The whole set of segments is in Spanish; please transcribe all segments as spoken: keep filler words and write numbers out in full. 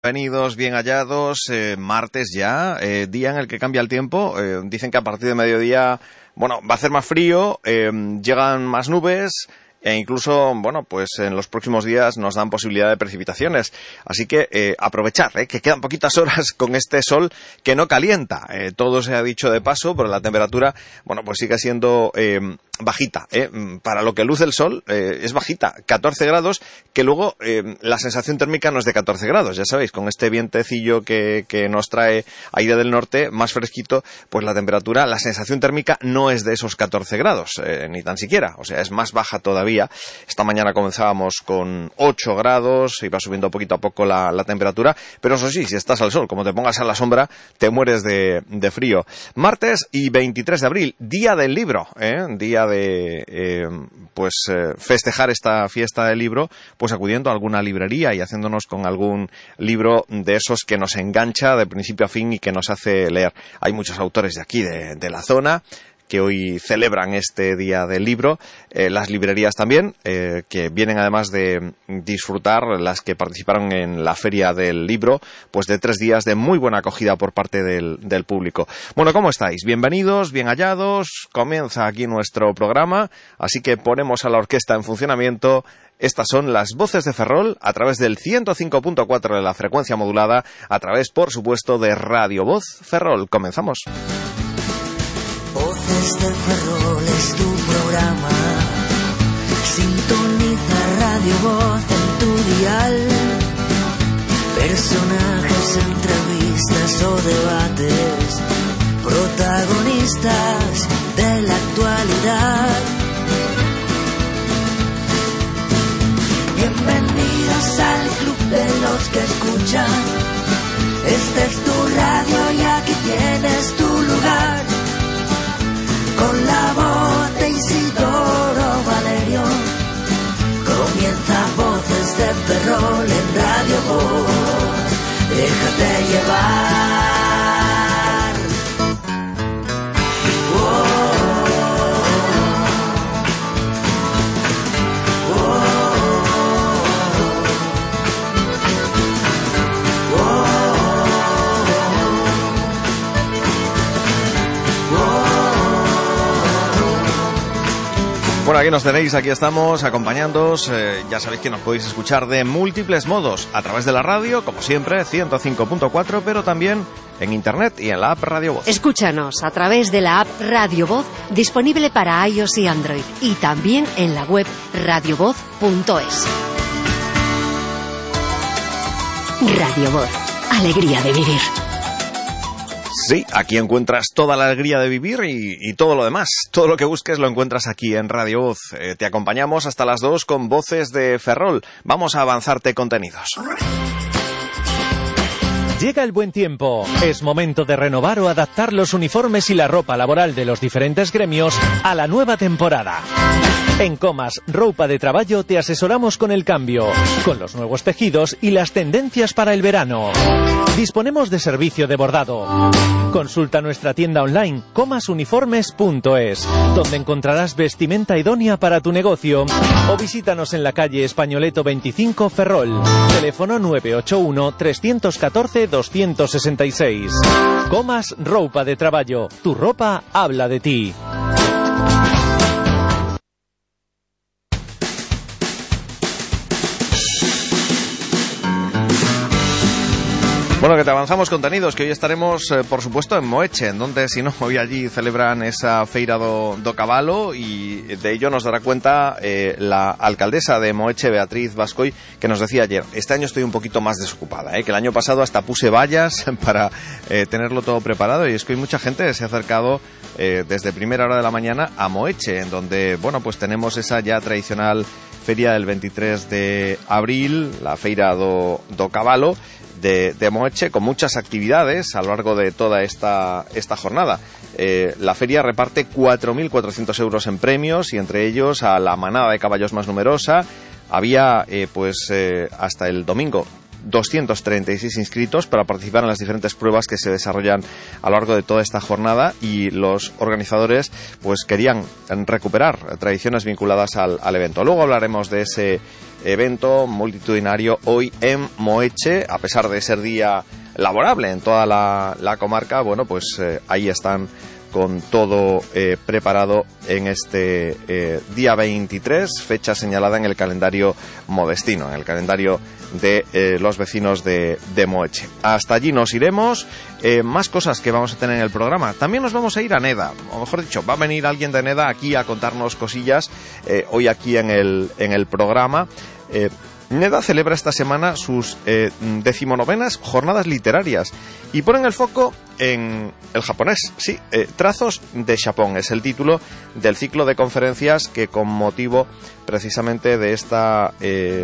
Bienvenidos, bien hallados, eh, martes ya, eh, día en el que cambia el tiempo. Eh, dicen que a partir de mediodía, bueno, va a hacer más frío, eh, llegan más nubes e incluso, bueno, pues en los próximos días nos dan posibilidad de precipitaciones. Así que eh, aprovechad, eh, que quedan poquitas horas con este sol que no calienta. Eh, todo se ha dicho de paso, pero la temperatura, bueno, pues sigue siendo Eh, bajita, ¿eh? Para lo que luce el sol eh, es bajita, catorce grados, que luego eh, la sensación térmica no es de catorce grados, ya sabéis, con este vientecillo que, que nos trae aire del norte, más fresquito, pues la temperatura, la sensación térmica no es de esos catorce grados, eh, ni tan siquiera, o sea, es más baja todavía. Esta mañana comenzábamos con ocho grados, iba subiendo poquito a poco la, la temperatura, pero eso sí, si estás al sol, como te pongas a la sombra, te mueres de, de frío. Martes y veintitrés de abril, día del libro, ¿eh? Día de de eh, pues eh, festejar esta fiesta del libro, pues acudiendo a alguna librería y haciéndonos con algún libro de esos que nos engancha de principio a fin y que nos hace leer. Hay muchos autores de aquí, de, de la zona, que hoy celebran este día del libro, eh, las librerías también, eh, que vienen además de disfrutar, las que participaron en la Feria del Libro, pues de tres días de muy buena acogida por parte del, del público. Bueno, ¿cómo estáis? Bienvenidos, bien hallados, comienza aquí nuestro programa, así que ponemos a la orquesta en funcionamiento. Estas son las voces de Ferrol a través del ciento cinco punto cuatro de la frecuencia modulada, a través, por supuesto, de Radio Voz Ferrol. Comenzamos. Voces de Ferrol es tu programa. Sintoniza Radio Voz en tu dial. Personajes, entrevistas o debates, protagonistas de la actualidad. Bienvenidos al club de los que escuchan. Esta es tu radio y aquí tienes tu lugar. Con la voz de Isidoro Valerio, comienza Voces de Ferrol en Radio Voz. Déjate llevar. Oh. Bueno, aquí nos tenéis, aquí estamos acompañándoos, eh, ya sabéis que nos podéis escuchar de múltiples modos, a través de la radio, como siempre, ciento cinco punto cuatro, pero también en internet y en la app Radio Voz. Escúchanos a través de la app Radio Voz, disponible para iOS y Android, y también en la web radio voz punto es. Radio Voz, alegría de vivir. Sí, aquí encuentras toda la alegría de vivir y, y todo lo demás. Todo lo que busques lo encuentras aquí en Radio Voz. Eh, te acompañamos hasta las dos con Voces de Ferrol. Vamos a avanzarte contenidos. Llega el buen tiempo. Es momento de renovar o adaptar los uniformes y la ropa laboral de los diferentes gremios a la nueva temporada. En Comas Roupa de Traballo te asesoramos con el cambio, con los nuevos tejidos y las tendencias para el verano. Disponemos de servicio de bordado. Consulta nuestra tienda online comas uniformes punto es, donde encontrarás vestimenta idónea para tu negocio, o visítanos en la calle Españoleto veinticinco Ferrol, teléfono nueve ocho uno, tres uno cuatro, dos seis seis. Comas Roupa de Traballo, tu ropa habla de ti. Bueno, que te avanzamos contenidos, que hoy estaremos, eh, por supuesto, en Moeche, en donde, si no, hoy allí celebran esa feira do, do cabalo, y de ello nos dará cuenta eh, la alcaldesa de Moeche, Beatriz Bascoy, que nos decía ayer, este año estoy un poquito más desocupada, eh, que el año pasado hasta puse vallas para eh, tenerlo todo preparado, y es que hoy mucha gente se ha acercado eh, desde primera hora de la mañana a Moeche, en donde, bueno, pues tenemos esa ya tradicional feria del veintitrés de abril, la feira do, do cabalo, De, de Moeche, con muchas actividades a lo largo de toda esta, esta jornada. Eh, la feria reparte cuatro mil cuatrocientos euros en premios, y entre ellos a la manada de caballos más numerosa. Había eh, pues eh, hasta el domingo doscientos treinta y seis inscritos para participar en las diferentes pruebas que se desarrollan a lo largo de toda esta jornada, y los organizadores pues querían recuperar tradiciones vinculadas al, al evento. Luego hablaremos de ese evento multitudinario hoy en Moeche. A pesar de ser día laborable en toda la, la comarca, bueno, pues eh, ahí están con todo eh, preparado en este eh, día veintitrés, fecha señalada en el calendario modestino, en el calendario de eh, los vecinos de, de Moeche. Hasta allí nos iremos. Eh, más cosas que vamos a tener en el programa. También nos vamos a ir a Neda, o mejor dicho, va a venir alguien de Neda aquí a contarnos cosillas eh, hoy aquí en el, en el programa. Eh, Neda celebra esta semana sus eh, decimonovenas jornadas literarias y ponen el foco en el japonés. Sí, eh, Trazos de Japón es el título del ciclo de conferencias que, con motivo precisamente de esta eh,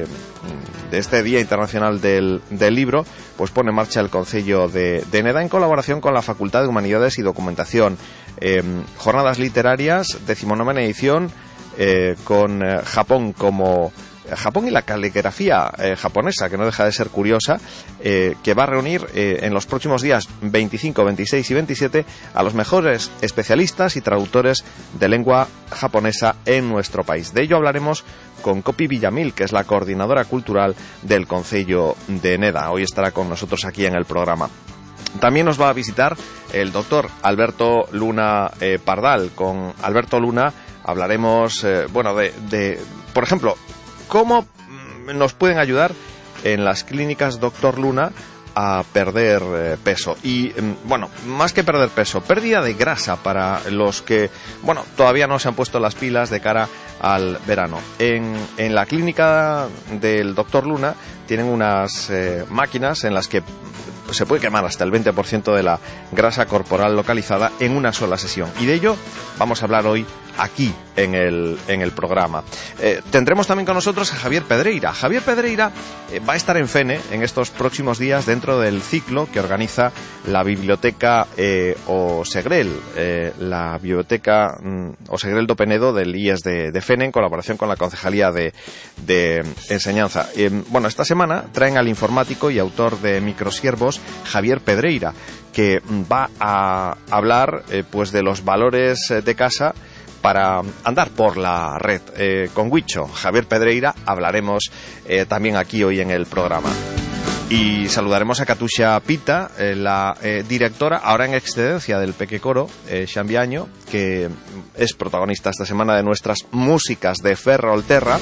de este Día Internacional del, del Libro, pues pone en marcha el Concello de, de Neda en colaboración con la Facultad de Humanidades y Documentación. Eh, jornadas literarias, decimonovena edición, eh, con eh, Japón como Japón y la caligrafía eh, japonesa, que no deja de ser curiosa, eh, que va a reunir eh, en los próximos días veinticinco, veintiséis y veintisiete a los mejores especialistas y traductores de lengua japonesa en nuestro país. De ello hablaremos con Copi Villamil, que es la coordinadora cultural del Concello de Neda. Hoy estará con nosotros aquí en el programa. También nos va a visitar el doctor Alberto Luna eh, Pardal. Con Alberto Luna hablaremos, eh, bueno, de, de, por ejemplo, cómo nos pueden ayudar en las clínicas Doctor Luna a perder eh, peso. Y, bueno, más que perder peso, pérdida de grasa para los que, bueno, todavía no se han puesto las pilas de cara al verano. En, en la clínica del Doctor Luna tienen unas eh, máquinas en las que se puede quemar hasta el veinte por ciento de la grasa corporal localizada en una sola sesión. Y de ello vamos a hablar hoy aquí en el, en el programa. Eh, tendremos también con nosotros a Javier Pedreira. Javier Pedreira eh, va a estar en Fene en estos próximos días dentro del ciclo que organiza la Biblioteca eh, Osegrel, eh, la Biblioteca mm, Osegrel do Penedo del I E S de, de Fene, en colaboración con la Concejalía de, de Enseñanza. Eh, bueno, esta semana traen al informático y autor de Microsiervos, Javier Pedreira, que va a hablar eh, pues de los valores de casa para andar por la red. Eh, con Huicho, Javier Pedreira, hablaremos eh, también aquí hoy en el programa. Y saludaremos a Katusha Pita, eh, la eh, directora, ahora en excedencia del Peque Coro, eh, Xambiaño, que es protagonista esta semana de nuestras músicas de Ferrolterra.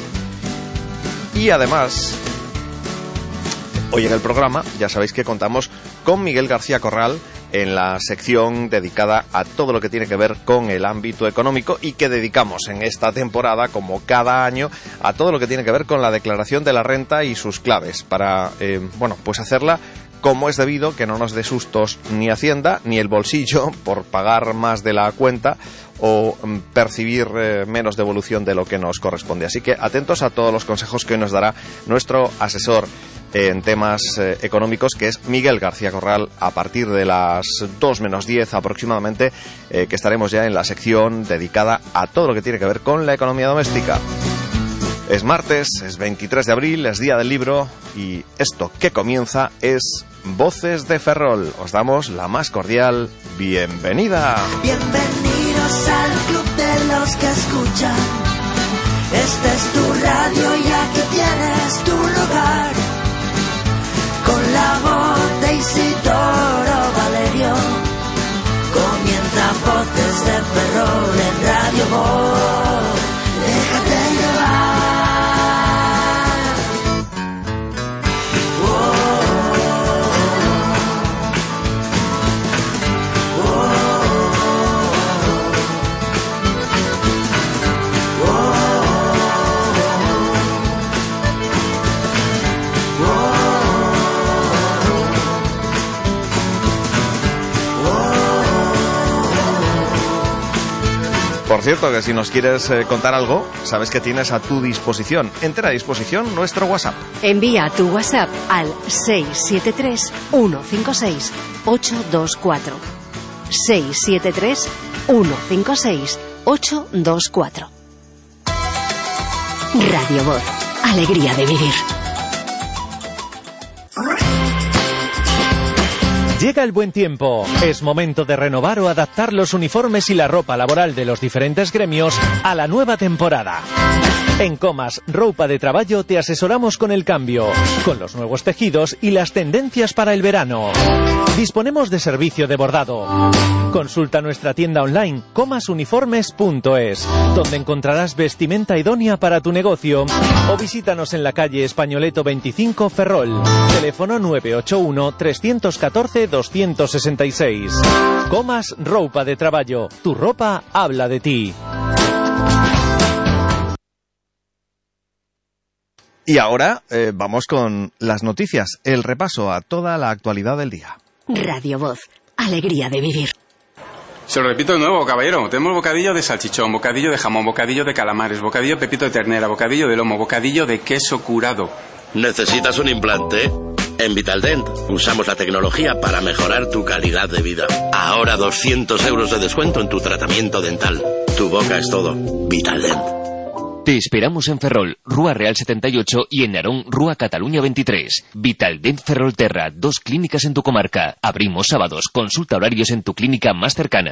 Y además, hoy en el programa, ya sabéis que contamos con Miguel García Corral, en la sección dedicada a todo lo que tiene que ver con el ámbito económico y que dedicamos en esta temporada, como cada año, a todo lo que tiene que ver con la declaración de la renta y sus claves para, eh, bueno, pues hacerla como es debido, que no nos dé sustos ni Hacienda ni el bolsillo por pagar más de la cuenta o mm, percibir eh, menos devolución de lo que nos corresponde. Así que atentos a todos los consejos que hoy nos dará nuestro asesor en temas eh, económicos, que es Miguel García Corral, a partir de las dos menos diez aproximadamente, eh, que estaremos ya en la sección dedicada a todo lo que tiene que ver con la economía doméstica. Es martes, es veintitrés de abril, es Día del Libro, y esto que comienza es Voces de Ferrol. Os damos la más cordial bienvenida. Bienvenidos al club de los que escuchan. Esta es tu radio y aquí tienes tu lugar. Con la voz de Isidoro Valerio comienza Voces de Ferrol en Radio Voz. Déjate llevar. Por cierto, que si nos quieres eh, contar algo, sabes que tienes a tu disposición, entera disposición, nuestro WhatsApp. Envía tu WhatsApp al seis siete tres, uno cinco seis, ocho dos cuatro. seis siete tres, uno cinco seis, ocho dos cuatro. Radio Voz. Alegría de vivir. Llega el buen tiempo. Es momento de renovar o adaptar los uniformes y la ropa laboral de los diferentes gremios a la nueva temporada. En Comas Roupa de Traballo te asesoramos con el cambio, con los nuevos tejidos y las tendencias para el verano. Disponemos de servicio de bordado. Consulta nuestra tienda online comas uniformes punto es, donde encontrarás vestimenta idónea para tu negocio, o visítanos en la calle Españoleto veinticinco, Ferrol. Teléfono nueve ocho uno, tres uno cuatro, dos seis seis. Comas Roupa de Traballo. Tu ropa habla de ti. Y ahora eh, vamos con las noticias, el repaso a toda la actualidad del día. Radio Voz, alegría de vivir. Se lo repito de nuevo, caballero. Tenemos bocadillo de salchichón, bocadillo de jamón, bocadillo de calamares, bocadillo de pepito de ternera, bocadillo de lomo, bocadillo de queso curado. ¿Necesitas un implante? En Vitaldent usamos la tecnología para mejorar tu calidad de vida. Ahora doscientos euros de descuento en tu tratamiento dental. Tu boca es todo. Vitaldent. Te esperamos en Ferrol, Rúa Real setenta y ocho y en Narón, Rúa Cataluña veintitrés. Vitaldent Ferrolterra, dos clínicas en tu comarca. Abrimos sábados. Consulta horarios en tu clínica más cercana.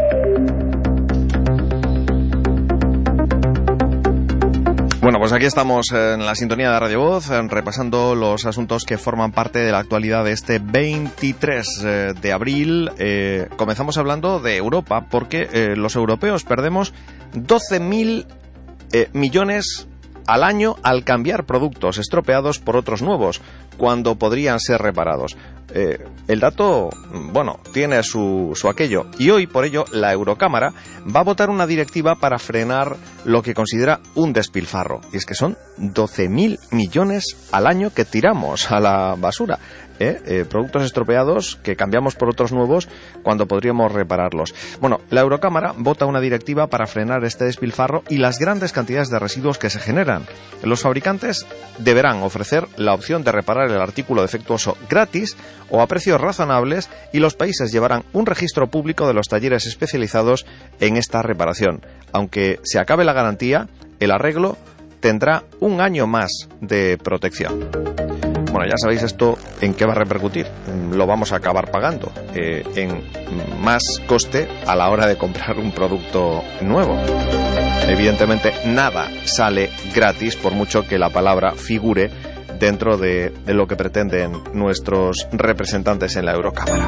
Bueno, pues aquí estamos en la sintonía de Radio Voz, repasando los asuntos que forman parte de la actualidad de este veintitrés de abril. Eh, comenzamos hablando de Europa, porque eh, los europeos perdemos doce mil eh, millones al año al cambiar productos estropeados por otros nuevos, cuando podrían ser reparados. Eh, el dato, bueno, tiene su, su aquello, y hoy, por ello, la Eurocámara va a votar una directiva para frenar lo que considera un despilfarro. Y es que son doce mil millones al año que tiramos a la basura. ¿Eh? Eh, productos estropeados que cambiamos por otros nuevos cuando podríamos repararlos. Bueno, la Eurocámara vota una directiva para frenar este despilfarro y las grandes cantidades de residuos que se generan. Los fabricantes deberán ofrecer la opción de reparar el artículo defectuoso gratis o a precios razonables, y los países llevarán un registro público de los talleres especializados en esta reparación. Aunque se acabe la garantía, el arreglo tendrá un año más de protección. Bueno, ya sabéis esto en qué va a repercutir. Lo vamos a acabar pagando eh, en más coste a la hora de comprar un producto nuevo. Evidentemente, nada sale gratis, por mucho que la palabra figure dentro de, de lo que pretenden nuestros representantes en la Eurocámara.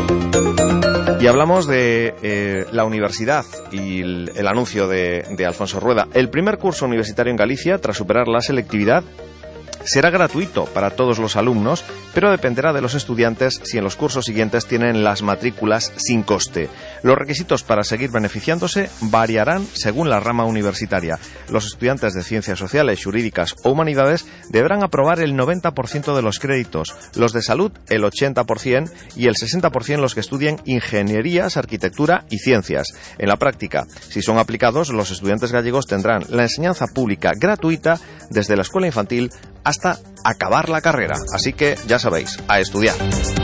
Y hablamos de eh, la universidad y el, el anuncio de, de Alfonso Rueda. El primer curso universitario en Galicia, tras superar la selectividad, será gratuito para todos los alumnos, pero dependerá de los estudiantes si en los cursos siguientes tienen las matrículas sin coste. Los requisitos para seguir beneficiándose variarán según la rama universitaria. Los estudiantes de Ciencias Sociales, Jurídicas o Humanidades deberán aprobar el noventa por ciento de los créditos, los de Salud el ochenta por ciento y el sesenta por ciento los que estudien Ingenierías, Arquitectura y Ciencias. En la práctica, si son aplicados, los estudiantes gallegos tendrán la enseñanza pública gratuita desde la escuela infantil hasta acabar la carrera. Así que, ya sabéis, a estudiar.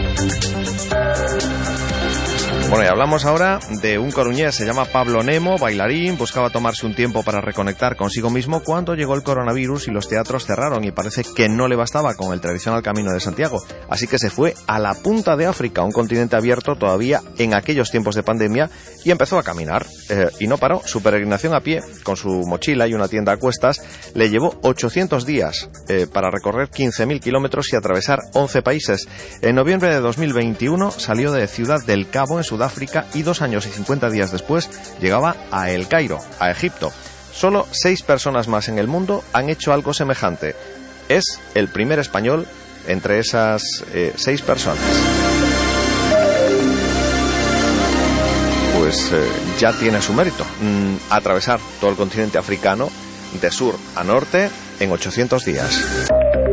Bueno, y hablamos ahora de un coruñés, se llama Pablo Nemo, bailarín, buscaba tomarse un tiempo para reconectar consigo mismo cuando llegó el coronavirus y los teatros cerraron, y parece que no le bastaba con el tradicional Camino de Santiago, así que se fue a la punta de África, un continente abierto todavía en aquellos tiempos de pandemia, y empezó a caminar, eh, y no paró. Su peregrinación a pie, con su mochila y una tienda a cuestas, le llevó ochocientos días eh, para recorrer quince mil kilómetros y atravesar once países. En noviembre de dos mil veintiuno salió de Ciudad del Cabo, en Sudáfrica, y dos años y cincuenta días después llegaba a El Cairo, a Egipto. Solo seis personas más en el mundo han hecho algo semejante. Es el primer español entre esas eh, seis personas. Pues eh, ya tiene su mérito. Mm, atravesar todo el continente africano de sur a norte en ochocientos días.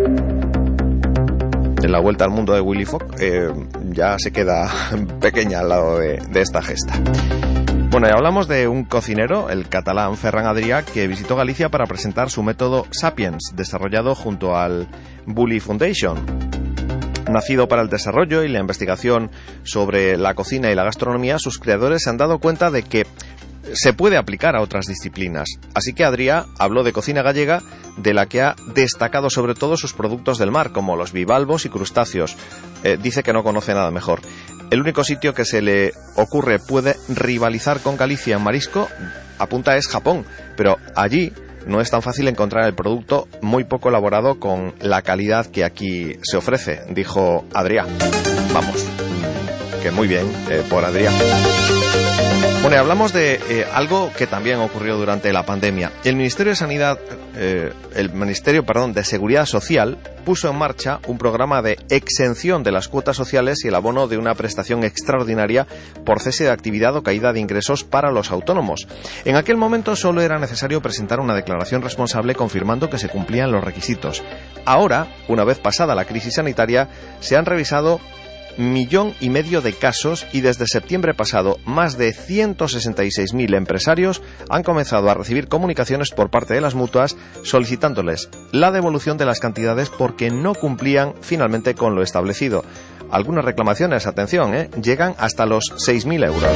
En la vuelta al mundo de Willy Fogg eh, ya se queda pequeña al lado de, de esta gesta. Bueno, y hablamos de un cocinero, el catalán Ferran Adrià, que visitó Galicia para presentar su método Sapiens, desarrollado junto al Bully Foundation. Nacido para el desarrollo y la investigación sobre la cocina y la gastronomía, sus creadores se han dado cuenta de que se puede aplicar a otras disciplinas. Así que Adrià habló de cocina gallega, de la que ha destacado sobre todo sus productos del mar, como los bivalvos y crustáceos. Eh, dice que no conoce nada mejor. El único sitio que se le ocurre puede rivalizar con Galicia en marisco, apunta, es Japón, pero allí no es tan fácil encontrar el producto muy poco elaborado con la calidad que aquí se ofrece, dijo Adrià. Vamos, que muy bien eh, por Adrià. Bueno, y hablamos de eh, algo que también ocurrió durante la pandemia. El Ministerio de Sanidad, eh, el Ministerio, perdón, de Seguridad Social puso en marcha un programa de exención de las cuotas sociales y el abono de una prestación extraordinaria por cese de actividad o caída de ingresos para los autónomos. En aquel momento solo era necesario presentar una declaración responsable confirmando que se cumplían los requisitos. Ahora, una vez pasada la crisis sanitaria, se han revisado millón y medio de casos y desde septiembre pasado más de ciento sesenta y seis mil empresarios han comenzado a recibir comunicaciones por parte de las mutuas solicitándoles la devolución de las cantidades porque no cumplían finalmente con lo establecido. Algunas reclamaciones, atención, ¿eh? llegan hasta los seis mil euros.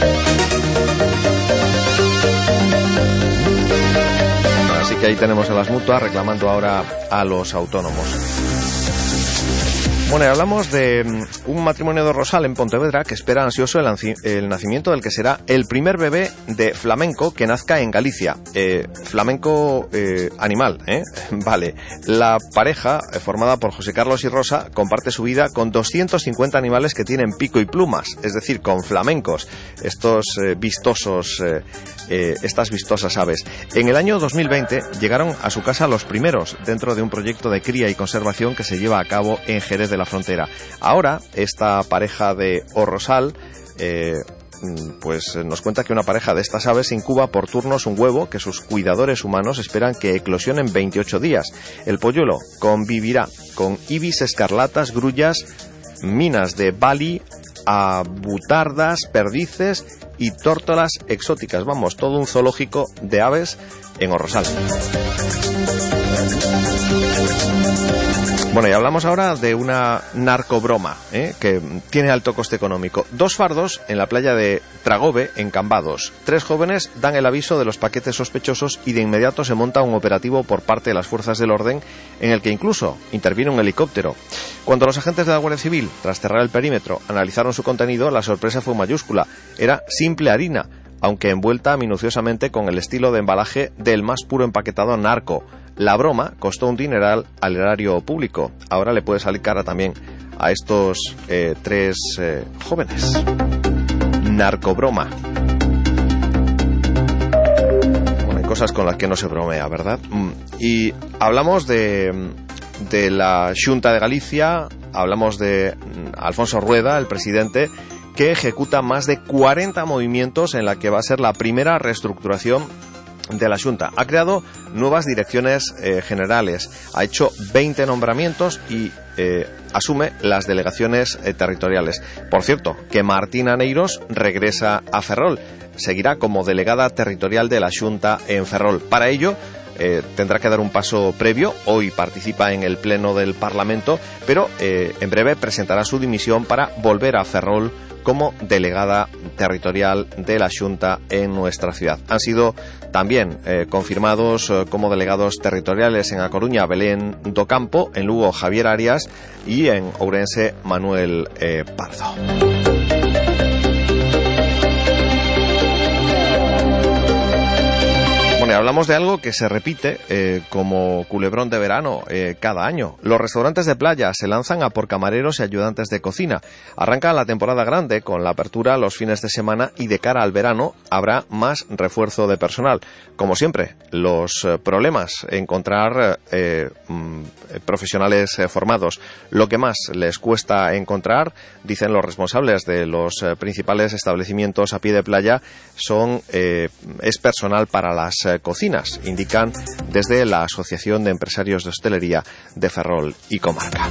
Así que ahí tenemos a las mutuas reclamando ahora a los autónomos. Bueno, y hablamos de un matrimonio de Rosal en Pontevedra que espera ansioso el, el nacimiento del que será el primer bebé de flamenco que nazca en Galicia. Eh, flamenco eh, animal, ¿eh? Vale. La pareja, eh, formada por José Carlos y Rosa, comparte su vida con doscientos cincuenta animales que tienen pico y plumas, es decir, con flamencos, estos eh, vistosos, eh, eh, estas vistosas aves. En el año dos mil veinte llegaron a su casa los primeros dentro de un proyecto de cría y conservación que se lleva a cabo en Jerez de la Frontera. Ahora, esta pareja de Orrosal eh, pues nos cuenta que una pareja de estas aves incuba por turnos un huevo que sus cuidadores humanos esperan que eclosione en veintiocho días. El polluelo convivirá con ibis escarlatas, grullas, minas de bali, abutardas, perdices y tórtolas exóticas. Vamos, todo un zoológico de aves en Orrosal. Bueno, y hablamos ahora de una narcobroma, ¿eh? que tiene alto coste económico. Dos fardos en la playa de Tragove, en Cambados. Tres jóvenes dan el aviso de los paquetes sospechosos y de inmediato se monta un operativo por parte de las fuerzas del orden en el que incluso interviene un helicóptero. Cuando los agentes de la Guardia Civil, tras cerrar el perímetro, analizaron su contenido, la sorpresa fue mayúscula. Era simple harina, aunque envuelta minuciosamente con el estilo de embalaje del más puro empaquetado narco. La broma costó un dineral al erario público. Ahora le puede salir cara también a estos eh, tres eh, jóvenes. Narcobroma. Bueno, hay cosas con las que no se bromea, ¿verdad? Y hablamos de, de la Xunta de Galicia, hablamos de Alfonso Rueda, el presidente, que ejecuta más de cuarenta movimientos en la que va a ser la primera reestructuración de la Xunta. Ha creado nuevas direcciones eh, generales, ha hecho veinte nombramientos y eh, asume las delegaciones eh, territoriales. Por cierto, que Martina Neiros regresa a Ferrol, seguirá como delegada territorial de la Xunta en Ferrol. Para ello eh, tendrá que dar un paso previo. Hoy participa en el Pleno del Parlamento, pero eh, en breve presentará su dimisión para volver a Ferrol como delegada territorial de la Xunta en nuestra ciudad. Han sido también eh, confirmados eh, como delegados territoriales en A Coruña Belén do Campo, en Lugo Javier Arias y en Ourense Manuel eh, Pardo. Bueno, hablamos de algo que se repite eh, como culebrón de verano eh, cada año. Los restaurantes de playa se lanzan a por camareros y ayudantes de cocina. Arranca la temporada grande con la apertura los fines de semana y de cara al verano habrá más refuerzo de personal. Como siempre, los eh, problemas, encontrar eh, mm, profesionales eh, formados. Lo que más les cuesta encontrar, dicen los responsables de los eh, principales establecimientos a pie de playa, son eh, es personal para las eh, cocinas, indican desde la Asociación de Empresarios de Hostelería de Ferrol y Comarca.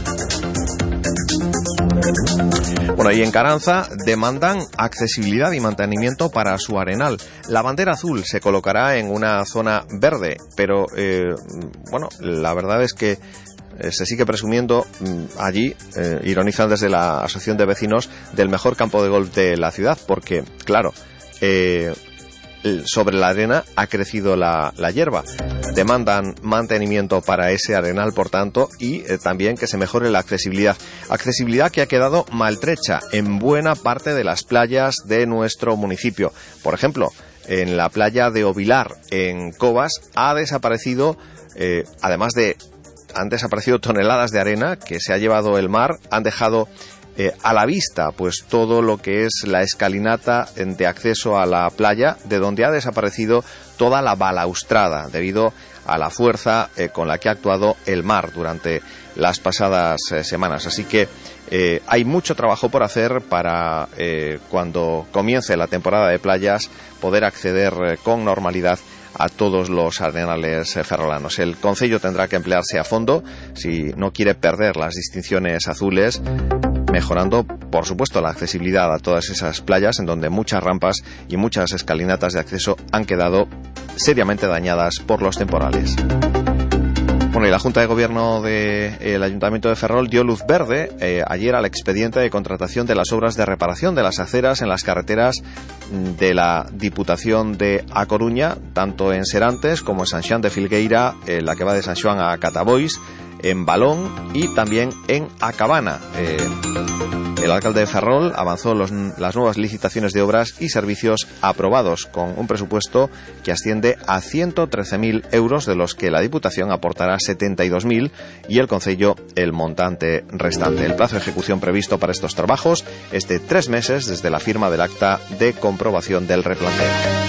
Bueno, y en Caranza demandan accesibilidad y mantenimiento para su arenal. La bandera azul se colocará en una zona verde, pero eh, bueno, la verdad es que eh, se sigue presumiendo mmm, allí, eh, ironizan desde la Asociación de Vecinos, del mejor campo de golf de la ciudad, porque, claro, eh, sobre la arena ha crecido la, la hierba. Demandan mantenimiento para ese arenal, por tanto, y eh, también que se mejore la accesibilidad. Accesibilidad que ha quedado maltrecha en buena parte de las playas de nuestro municipio. Por ejemplo, en la playa de Ovilar, en Cobas, ha desaparecido, eh, además de, han desaparecido toneladas de arena que se ha llevado el mar, han dejado eh, a la vista pues todo lo que es la escalinata de acceso a la playa, de donde ha desaparecido toda la balaustrada debido a la fuerza eh, con la que ha actuado el mar durante las pasadas eh, semanas. Así que eh, hay mucho trabajo por hacer para eh, cuando comience la temporada de playas poder acceder eh, con normalidad a todos los arenales eh, ferrolanos. El concello tendrá que emplearse a fondo si no quiere perder las distinciones azules, mejorando, por supuesto, la accesibilidad a todas esas playas en donde muchas rampas y muchas escalinatas de acceso han quedado seriamente dañadas por los temporales. Bueno, y la Junta de Gobierno del Ayuntamiento de Ferrol dio luz verde eh, ayer al expediente de contratación de las obras de reparación de las aceras en las carreteras de la Diputación de A Coruña, tanto en Serantes como en San Xoán de Filgueira, eh, la que va de San Xoán a Catabois, en Balón y también en A Cabana. Eh, el alcalde de Ferrol avanzó los, las nuevas licitaciones de obras y servicios aprobados con un presupuesto que asciende a ciento trece mil euros, de los que la Diputación aportará setenta y dos mil y el concello el montante restante. El plazo de ejecución previsto para estos trabajos es de tres meses desde la firma del acta de comprobación del replanteo.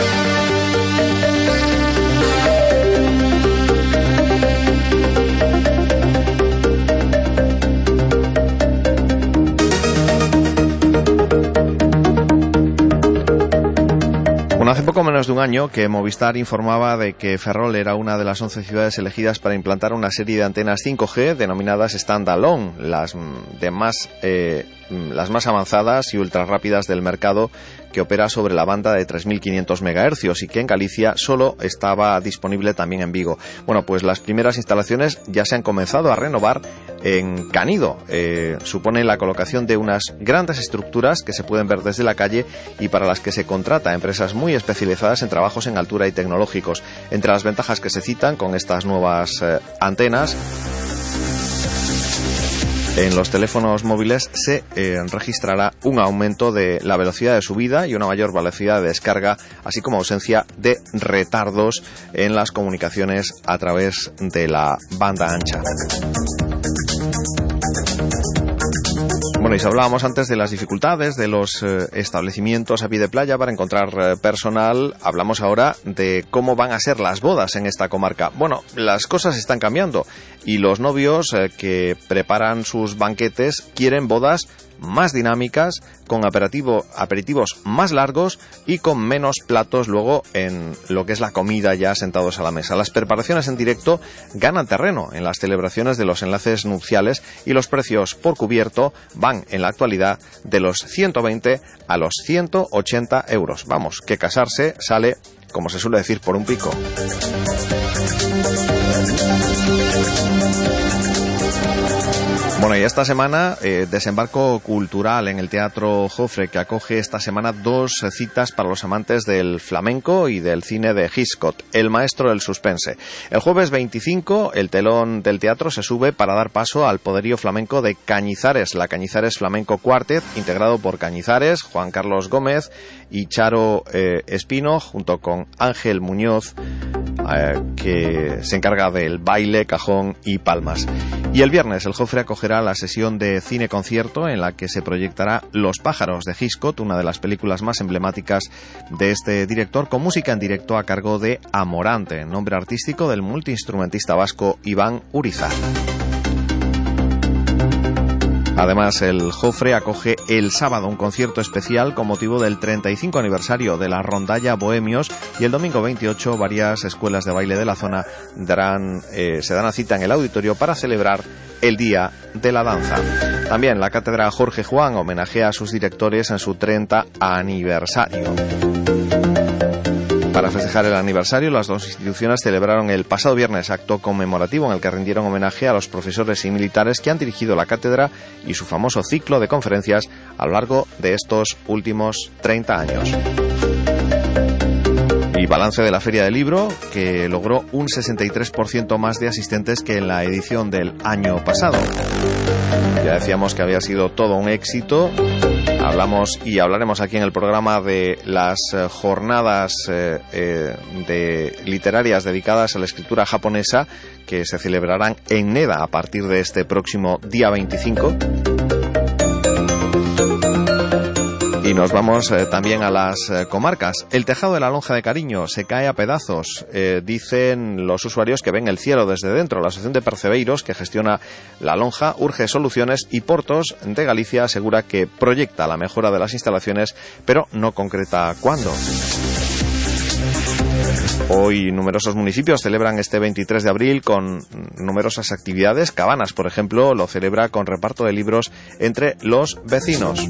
Bueno, hace poco menos de un año que Movistar informaba de que Ferrol era una de las once ciudades elegidas para implantar una serie de antenas cinco G denominadas Standalone, las de más, eh, las más avanzadas y ultra rápidas del mercado, que opera sobre la banda de tres mil quinientos megahercios y que en Galicia solo estaba disponible también en Vigo. Bueno, pues las primeras instalaciones ya se han comenzado a renovar en Canido. Eh, supone la colocación de unas grandes estructuras que se pueden ver desde la calle y para las que se contrata a empresas muy especializadas en trabajos en altura y tecnológicos. Entre las ventajas que se citan con estas nuevas eh, antenas, en los teléfonos móviles se eh, registrará un aumento de la velocidad de subida y una mayor velocidad de descarga, así como ausencia de retardos en las comunicaciones a través de la banda ancha. Bueno, y si hablábamos antes de las dificultades de los eh, establecimientos a pie de playa para encontrar eh, personal, hablamos ahora de cómo van a ser las bodas en esta comarca. Bueno, las cosas están cambiando y los novios eh, que preparan sus banquetes quieren bodas más dinámicas, con aperitivo, aperitivos más largos y con menos platos luego en lo que es la comida ya sentados a la mesa. Las preparaciones en directo ganan terreno en las celebraciones de los enlaces nupciales y los precios por cubierto van en la actualidad de los ciento veinte a los ciento ochenta euros. Vamos, que casarse sale, como se suele decir, por un pico. Bueno, y esta semana, eh, desembarco cultural en el Teatro Jofre, que acoge esta semana dos citas para los amantes del flamenco y del cine de Hitchcock, El maestro del suspense. El jueves veinticinco, el telón del teatro se sube para dar paso al poderío flamenco de Cañizares, la Cañizares Flamenco Quartet, integrado por Cañizares, Juan Carlos Gómez y Charo eh, Espino, junto con Ángel Muñoz, eh, que se encarga del baile, cajón y palmas. Y el viernes el Jofre acogerá la sesión de cine-concierto en la que se proyectará Los pájaros de Hitchcock, una de las películas más emblemáticas de este director, con música en directo a cargo de Amorante, nombre artístico del multiinstrumentista vasco Iván Urizar. Además, el Jofre acoge el sábado un concierto especial con motivo del treinta y cinco aniversario de la Rondalla Bohemios, y el domingo veintiocho varias escuelas de baile de la zona darán, eh, se dan a cita en el auditorio para celebrar el Día de la Danza. También la Cátedra Jorge Juan homenajea a sus directores en su treinta aniversario. Para festejar el aniversario, las dos instituciones celebraron el pasado viernes acto conmemorativo en el que rindieron homenaje a los profesores y militares que han dirigido la cátedra y su famoso ciclo de conferencias a lo largo de estos últimos treinta años. Y balance de la Feria del Libro, que logró un sesenta y tres por ciento más de asistentes que en la edición del año pasado. Ya decíamos que había sido todo un éxito. Hablamos y hablaremos aquí en el programa de las eh, jornadas eh, eh, de literarias dedicadas a la escritura japonesa que se celebrarán en Neda a partir de este próximo día veinticinco. Y nos vamos eh, también a las eh, comarcas. El tejado de la Lonja de Cariño se cae a pedazos. Eh, dicen los usuarios que ven el cielo desde dentro. La Asociación de Percebeiros, que gestiona la lonja, urge soluciones, y Portos de Galicia asegura que proyecta la mejora de las instalaciones, pero no concreta cuándo. Hoy numerosos municipios celebran este veintitrés de abril con numerosas actividades. Cabanas, por ejemplo, lo celebra con reparto de libros entre los vecinos.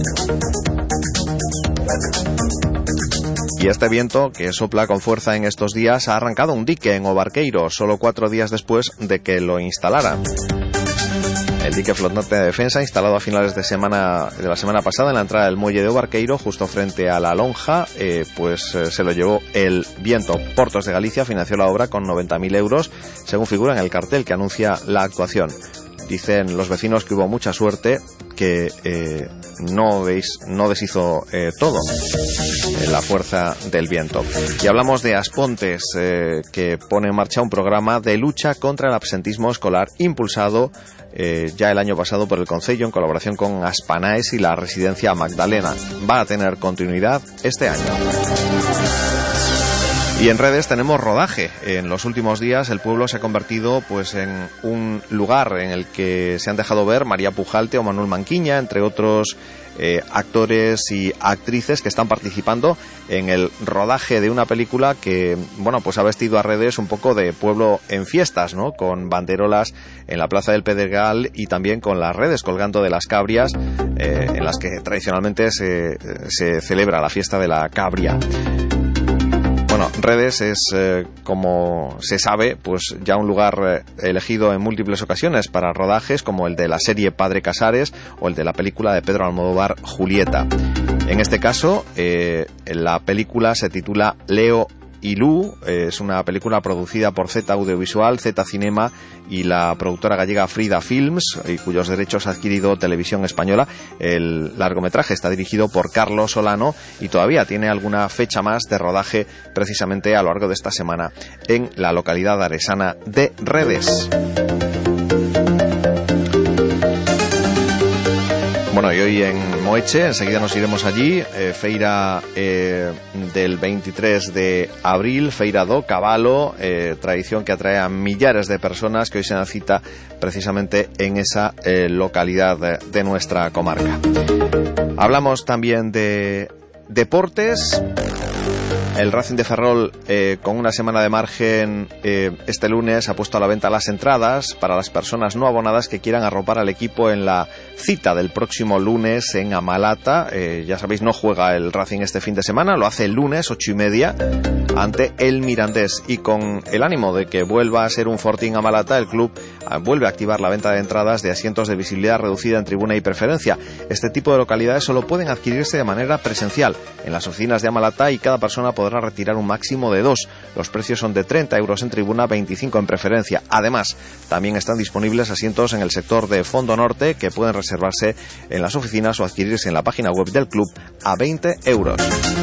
Y este viento, que sopla con fuerza en estos días, ha arrancado un dique en Obarqueiro, solo cuatro días después de que lo instalara. El dique flotante de defensa, instalado a finales de semana de la semana pasada en la entrada del muelle de Obarqueiro, justo frente a la lonja, eh, pues eh, se lo llevó el viento. Portos de Galicia financió la obra con noventa mil euros, según figura en el cartel que anuncia la actuación. Dicen los vecinos que hubo mucha suerte, que eh, no, veis, no deshizo eh, todo en la fuerza del viento. Y hablamos de Aspontes, eh, que pone en marcha un programa de lucha contra el absentismo escolar impulsado eh, ya el año pasado por el Concello en colaboración con Aspanaes y la Residencia Magdalena. Va a tener continuidad este año. Y en redes tenemos rodaje. En los últimos días el pueblo se ha convertido pues en un lugar en el que se han dejado ver María Pujalte o Manuel Manquiña, entre otros eh, actores y actrices que están participando en el rodaje de una película que, bueno, pues ha vestido a redes un poco de pueblo en fiestas, ¿no? Con banderolas en la Plaza del Pedregal y también con las redes colgando de las cabrias, eh, en las que tradicionalmente se, se celebra la fiesta de la cabria. Bueno, Redes es, eh, como se sabe, pues ya un lugar eh, elegido en múltiples ocasiones para rodajes como el de la serie Padre Casares o el de la película de Pedro Almodóvar, Julieta. En este caso, eh, la película se titula Leo y Lu, eh, es una película producida por Z Audiovisual, Z Cinema y la productora gallega Frida Films, y cuyos derechos ha adquirido Televisión Española. El largometraje está dirigido por Carlos Solano y todavía tiene alguna fecha más de rodaje precisamente a lo largo de esta semana en la localidad aresana de Redes. Bueno, y hoy en Moeche, enseguida nos iremos allí, eh, feira eh, del veintitrés de abril, feira do Cabalo, eh, tradición que atrae a millares de personas que hoy se dan cita precisamente en esa eh, localidad de, de nuestra comarca. Hablamos también de deportes. El Racing de Ferrol, eh, con una semana de margen, eh, este lunes ha puesto a la venta las entradas para las personas no abonadas que quieran arropar al equipo en la cita del próximo lunes en Amalata. Eh, ya sabéis, no juega el Racing este fin de semana, lo hace el lunes, ocho y media, ante el Mirandés. Y con el ánimo de que vuelva a ser un fortín Amalata, el club eh, vuelve a activar la venta de entradas de asientos de visibilidad reducida en tribuna y preferencia. Este tipo de localidades solo pueden adquirirse de manera presencial en las oficinas de Amalata y cada persona podrá retirar un máximo de dos. Los precios son de treinta euros en tribuna, veinticinco en preferencia. Además, también están disponibles asientos en el sector de Fondo Norte que pueden reservarse en las oficinas o adquirirse en la página web del club a veinte euros.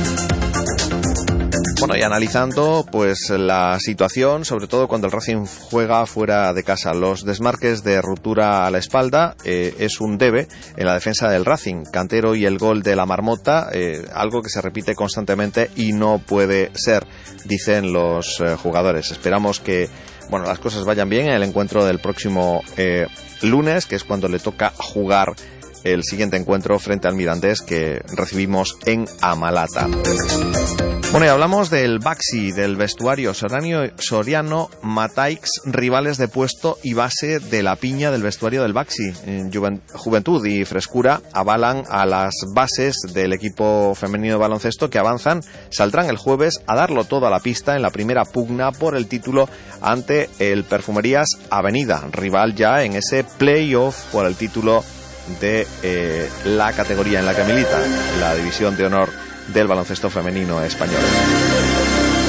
Bueno, y analizando pues la situación, sobre todo cuando el Racing juega fuera de casa. Los desmarques de ruptura a la espalda eh, es un debe en la defensa del Racing. Cantero y el gol de la marmota, eh, algo que se repite constantemente y no puede ser, dicen los eh, jugadores. Esperamos que bueno, las cosas vayan bien en el encuentro del próximo eh, lunes, que es cuando le toca jugar el siguiente encuentro frente al Mirandés que recibimos en Amalata. Bueno, y hablamos del Baxi, del vestuario Soriano, Soriano Mataix, rivales de puesto y base de la piña del vestuario del Baxi. Juventud y frescura avalan a las bases del equipo femenino de baloncesto que avanzan, saldrán el jueves a darlo todo a la pista en la primera pugna por el título ante el Perfumerías Avenida, rival ya en ese playoff por el título de eh, la categoría en la que milita, la división de honor del baloncesto femenino español.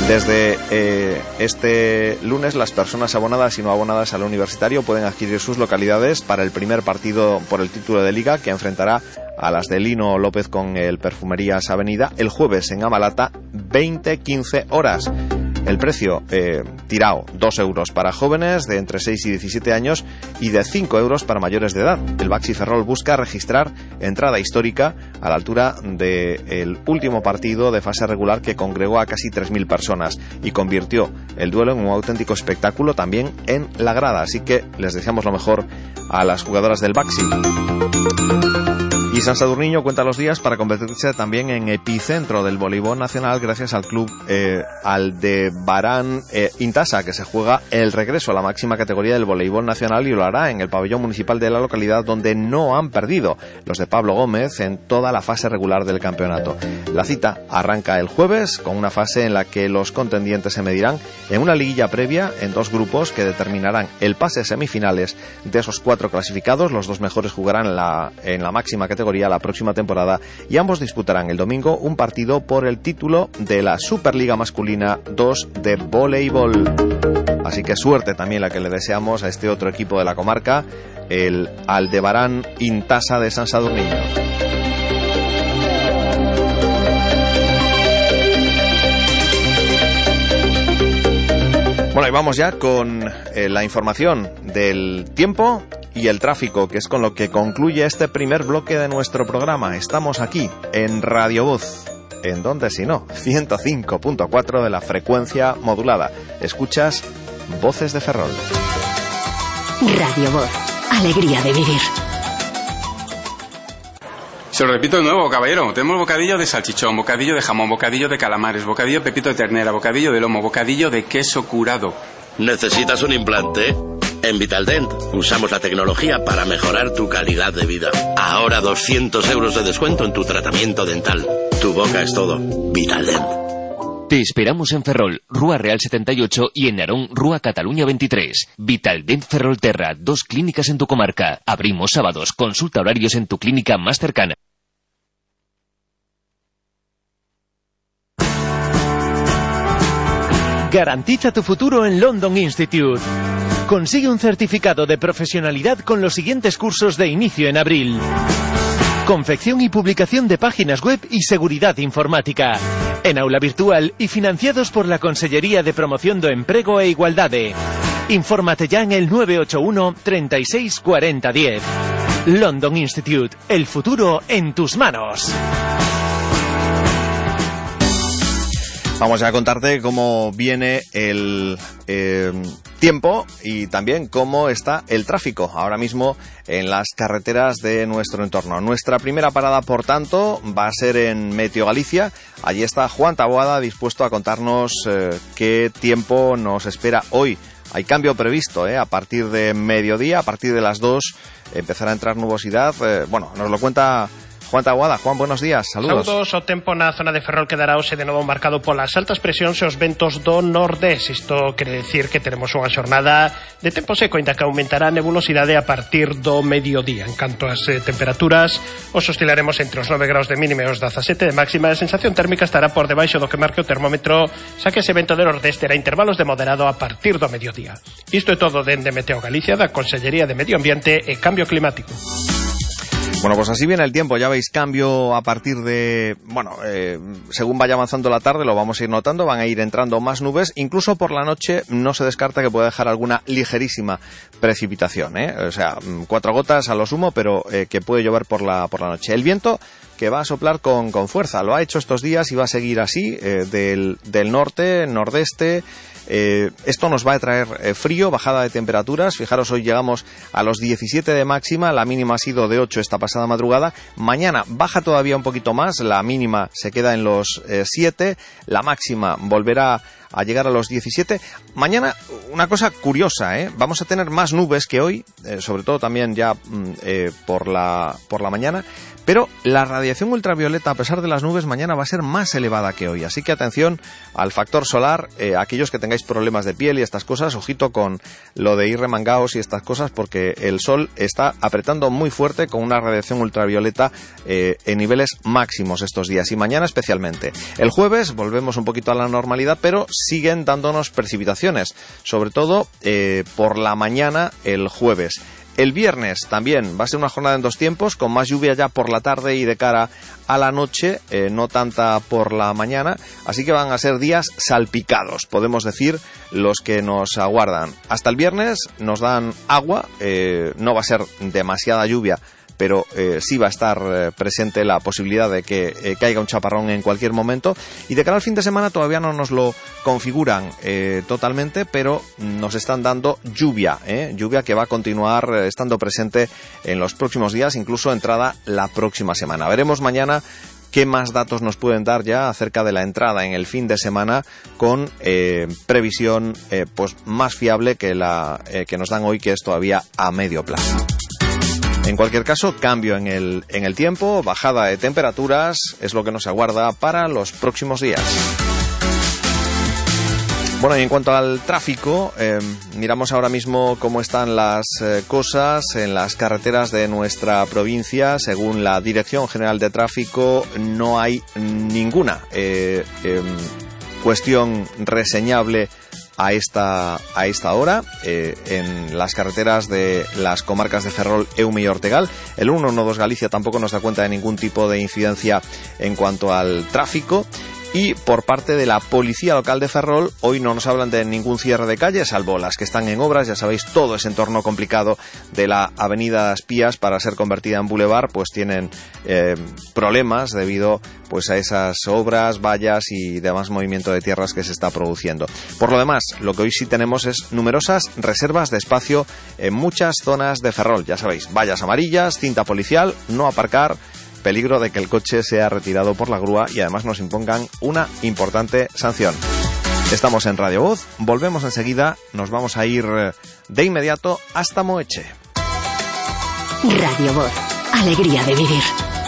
Desde eh, este lunes, las personas abonadas y no abonadas al Universitario pueden adquirir sus localidades para el primer partido por el título de Liga, que enfrentará a las de Lino López con el Perfumerías Avenida el jueves en Amalata, veinte quince horas. El precio eh, tirado, dos euros para jóvenes de entre seis y diecisiete años y de cinco euros para mayores de edad. El Baxi Ferrol busca registrar entrada histórica a la altura del último partido de fase regular que congregó a casi tres mil personas y convirtió el duelo en un auténtico espectáculo también en la grada. Así que les deseamos lo mejor a las jugadoras del Baxi. Y San Sadurniño cuenta los días para convertirse también en epicentro del voleibol nacional gracias al club eh, Aldebarán eh, Intasa, que se juega el regreso a la máxima categoría del voleibol nacional y lo hará en el pabellón municipal de la localidad, donde no han perdido los de Pablo Gómez en toda la fase regular del campeonato. La cita arranca el jueves con una fase en la que los contendientes se medirán en una liguilla previa en dos grupos que determinarán el pase a semifinales. De esos cuatro clasificados, los dos mejores jugarán en la, en la máxima categoría la próxima temporada y ambos disputarán el domingo un partido por el título de la Superliga Masculina dos de voleibol. Así que suerte también la que le deseamos a este otro equipo de la comarca, el Aldebarán Intasa de San Sadurniño. Bueno, y vamos ya con eh, la información del tiempo y el tráfico, que es con lo que concluye este primer bloque de nuestro programa. Estamos aquí en Radio Voz. ¿En dónde si no? ciento cinco punto cuatro de la frecuencia modulada. Escuchas Voces de Ferrol. Radio Voz. Alegría de vivir. Se lo repito de nuevo, caballero. Tenemos bocadillo de salchichón, bocadillo de jamón, bocadillo de calamares, bocadillo de pepito de ternera, bocadillo de lomo, bocadillo de queso curado. ¿Necesitas un implante? En Vitaldent usamos la tecnología para mejorar tu calidad de vida. Ahora doscientos euros de descuento en tu tratamiento dental. Tu boca es todo. Vitaldent. Te esperamos en Ferrol, Rúa Real setenta y ocho y en Narón, Rúa Cataluña veintitrés. Vitaldent Ferrolterra, dos clínicas en tu comarca. Abrimos sábados, consulta horarios en tu clínica más cercana. Garantiza tu futuro en London Institute. Consigue un certificado de profesionalidad con los siguientes cursos de inicio en abril. Confección y publicación de páginas web y seguridad informática. En aula virtual y financiados por la Consellería de Promoción do Emprego e Igualdade. Infórmate ya en el nueve ocho uno, treinta y seis, cuarenta, diez. London Institute, el futuro en tus manos. Vamos a contarte cómo viene el eh, tiempo y también cómo está el tráfico ahora mismo en las carreteras de nuestro entorno. Nuestra primera parada, por tanto, va a ser en Meteo Galicia. Allí está Juan Taboada, dispuesto a contarnos eh, qué tiempo nos espera hoy. Hay cambio previsto, ¿eh? A partir de mediodía, a partir de las dos, empezará a entrar nubosidad. Eh, bueno, nos lo cuenta Juan Taboada. Juan, buenos días, saludos. Saludos, o tempo na zona de Ferrol quedará hoxe de novo marcado polas altas presións e os ventos do nordés. Isto quere decir que teremos unha xornada de tempo seco, ainda que aumentará a nebulosidade a partir do mediodía. En canto ás eh, temperaturas, os oscilaremos entre os nove graus de mínima e os dezasete de máxima. A sensación térmica estará por debaixo do que marque o termómetro, xa que ese vento de nordés terá intervalos de moderado a partir do mediodía. Isto é todo dende Meteo Galicia, da Consellería de Medio Ambiente e Cambio Climático. Bueno, pues así viene el tiempo, ya veis, cambio a partir de, bueno, eh, según vaya avanzando la tarde lo vamos a ir notando, van a ir entrando más nubes, incluso por la noche no se descarta que pueda dejar alguna ligerísima precipitación, ¿eh? O sea, cuatro gotas a lo sumo, pero eh, que puede llover por la, por la noche. El viento que va a soplar con, con fuerza, lo ha hecho estos días y va a seguir así, eh, del, del norte, nordeste. Eh, esto nos va a traer eh, frío, bajada de temperaturas. Fijaros, hoy llegamos a los diecisiete de máxima, la mínima ha sido de ocho esta pasada madrugada. Mañana baja todavía un poquito más, la mínima se queda en los eh, siete, la máxima volverá a llegar a los diecisiete. Mañana, una cosa curiosa, ¿eh? Vamos a tener más nubes que hoy, eh, sobre todo también ya eh, por la, por la mañana. Pero la radiación ultravioleta, a pesar de las nubes, mañana va a ser más elevada que hoy. Así que atención al factor solar. Eh, aquellos que tengáis problemas de piel y estas cosas, ojito con lo de ir remangaos y estas cosas, porque el sol está apretando muy fuerte con una radiación ultravioleta eh, en niveles máximos estos días. Y mañana especialmente. El jueves volvemos un poquito a la normalidad, pero siguen dándonos precipitaciones. Sobre todo eh, por la mañana el jueves. El viernes también va a ser una jornada en dos tiempos, con más lluvia ya por la tarde y de cara a la noche, eh, no tanta por la mañana, así que van a ser días salpicados, podemos decir, los que nos aguardan. Hasta el viernes nos dan agua, eh, no va a ser demasiada lluvia, pero eh, sí va a estar eh, presente la posibilidad de que eh, caiga un chaparrón en cualquier momento, y de cara al fin de semana todavía no nos lo configuran eh, totalmente, pero nos están dando lluvia, ¿eh? lluvia que va a continuar eh, estando presente en los próximos días, incluso entrada la próxima semana. Veremos mañana qué más datos nos pueden dar ya acerca de la entrada en el fin de semana con eh, previsión eh, pues más fiable que la eh, que nos dan hoy, que es todavía a medio plazo. En cualquier caso, cambio en el, en el tiempo, bajada de temperaturas, es lo que nos aguarda para los próximos días. Bueno, y en cuanto al tráfico, eh, miramos ahora mismo cómo están las eh, cosas en las carreteras de nuestra provincia. Según la Dirección General de Tráfico, no hay ninguna eh, eh, cuestión reseñable a esta, a esta hora eh, en las carreteras de las comarcas de Ferrol, Eume y Ortegal. El ciento doce Galicia tampoco nos da cuenta de ningún tipo de incidencia en cuanto al tráfico. Y por parte de la Policía Local de Ferrol, hoy no nos hablan de ningún cierre de calle, salvo las que están en obras. Ya sabéis, todo ese entorno complicado de la Avenida Espías, para ser convertida en bulevar, pues tienen eh, problemas debido pues a esas obras, vallas y demás movimiento de tierras que se está produciendo. Por lo demás, lo que hoy sí tenemos es numerosas reservas de espacio en muchas zonas de Ferrol. Ya sabéis, vallas amarillas, cinta policial, no aparcar, peligro de que el coche sea retirado por la grúa y además nos impongan una importante sanción. Estamos en Radio Voz, volvemos enseguida, nos vamos a ir de inmediato hasta Moeche. Radio Voz, alegría de vivir.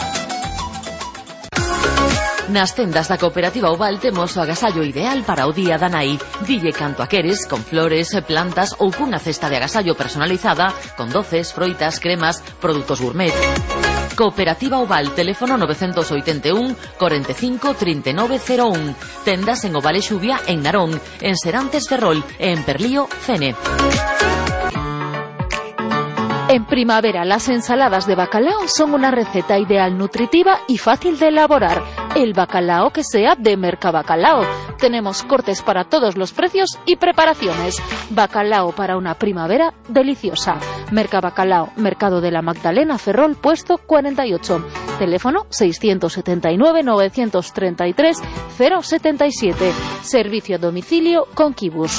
Nas tendas da Cooperativa Oval temos o agasallo ideal para o día da nai. Dille canto a queres, con flores, plantas ou cunha cesta de agasallo personalizada con doces, froitas, cremas, produtos gourmet. Cooperativa Oval, teléfono novecientos ochenta y uno, cuarenta y cinco, treinta y nueve cero uno. Tendas en Oval e Xubia, en Narón, en Serantes Ferrol e en Perlío, Cene. En primavera, las ensaladas de bacalao son una receta ideal, nutritiva y fácil de elaborar. El bacalao que sea de Mercabacalao. Tenemos cortes para todos los precios y preparaciones. Bacalao para una primavera deliciosa. Mercabacalao, Mercado de la Magdalena, Ferrol, puesto cuarenta y ocho. Teléfono seiscientos setenta y nueve, novecientos treinta y tres, cero setenta y siete. Servicio a domicilio con Kibus.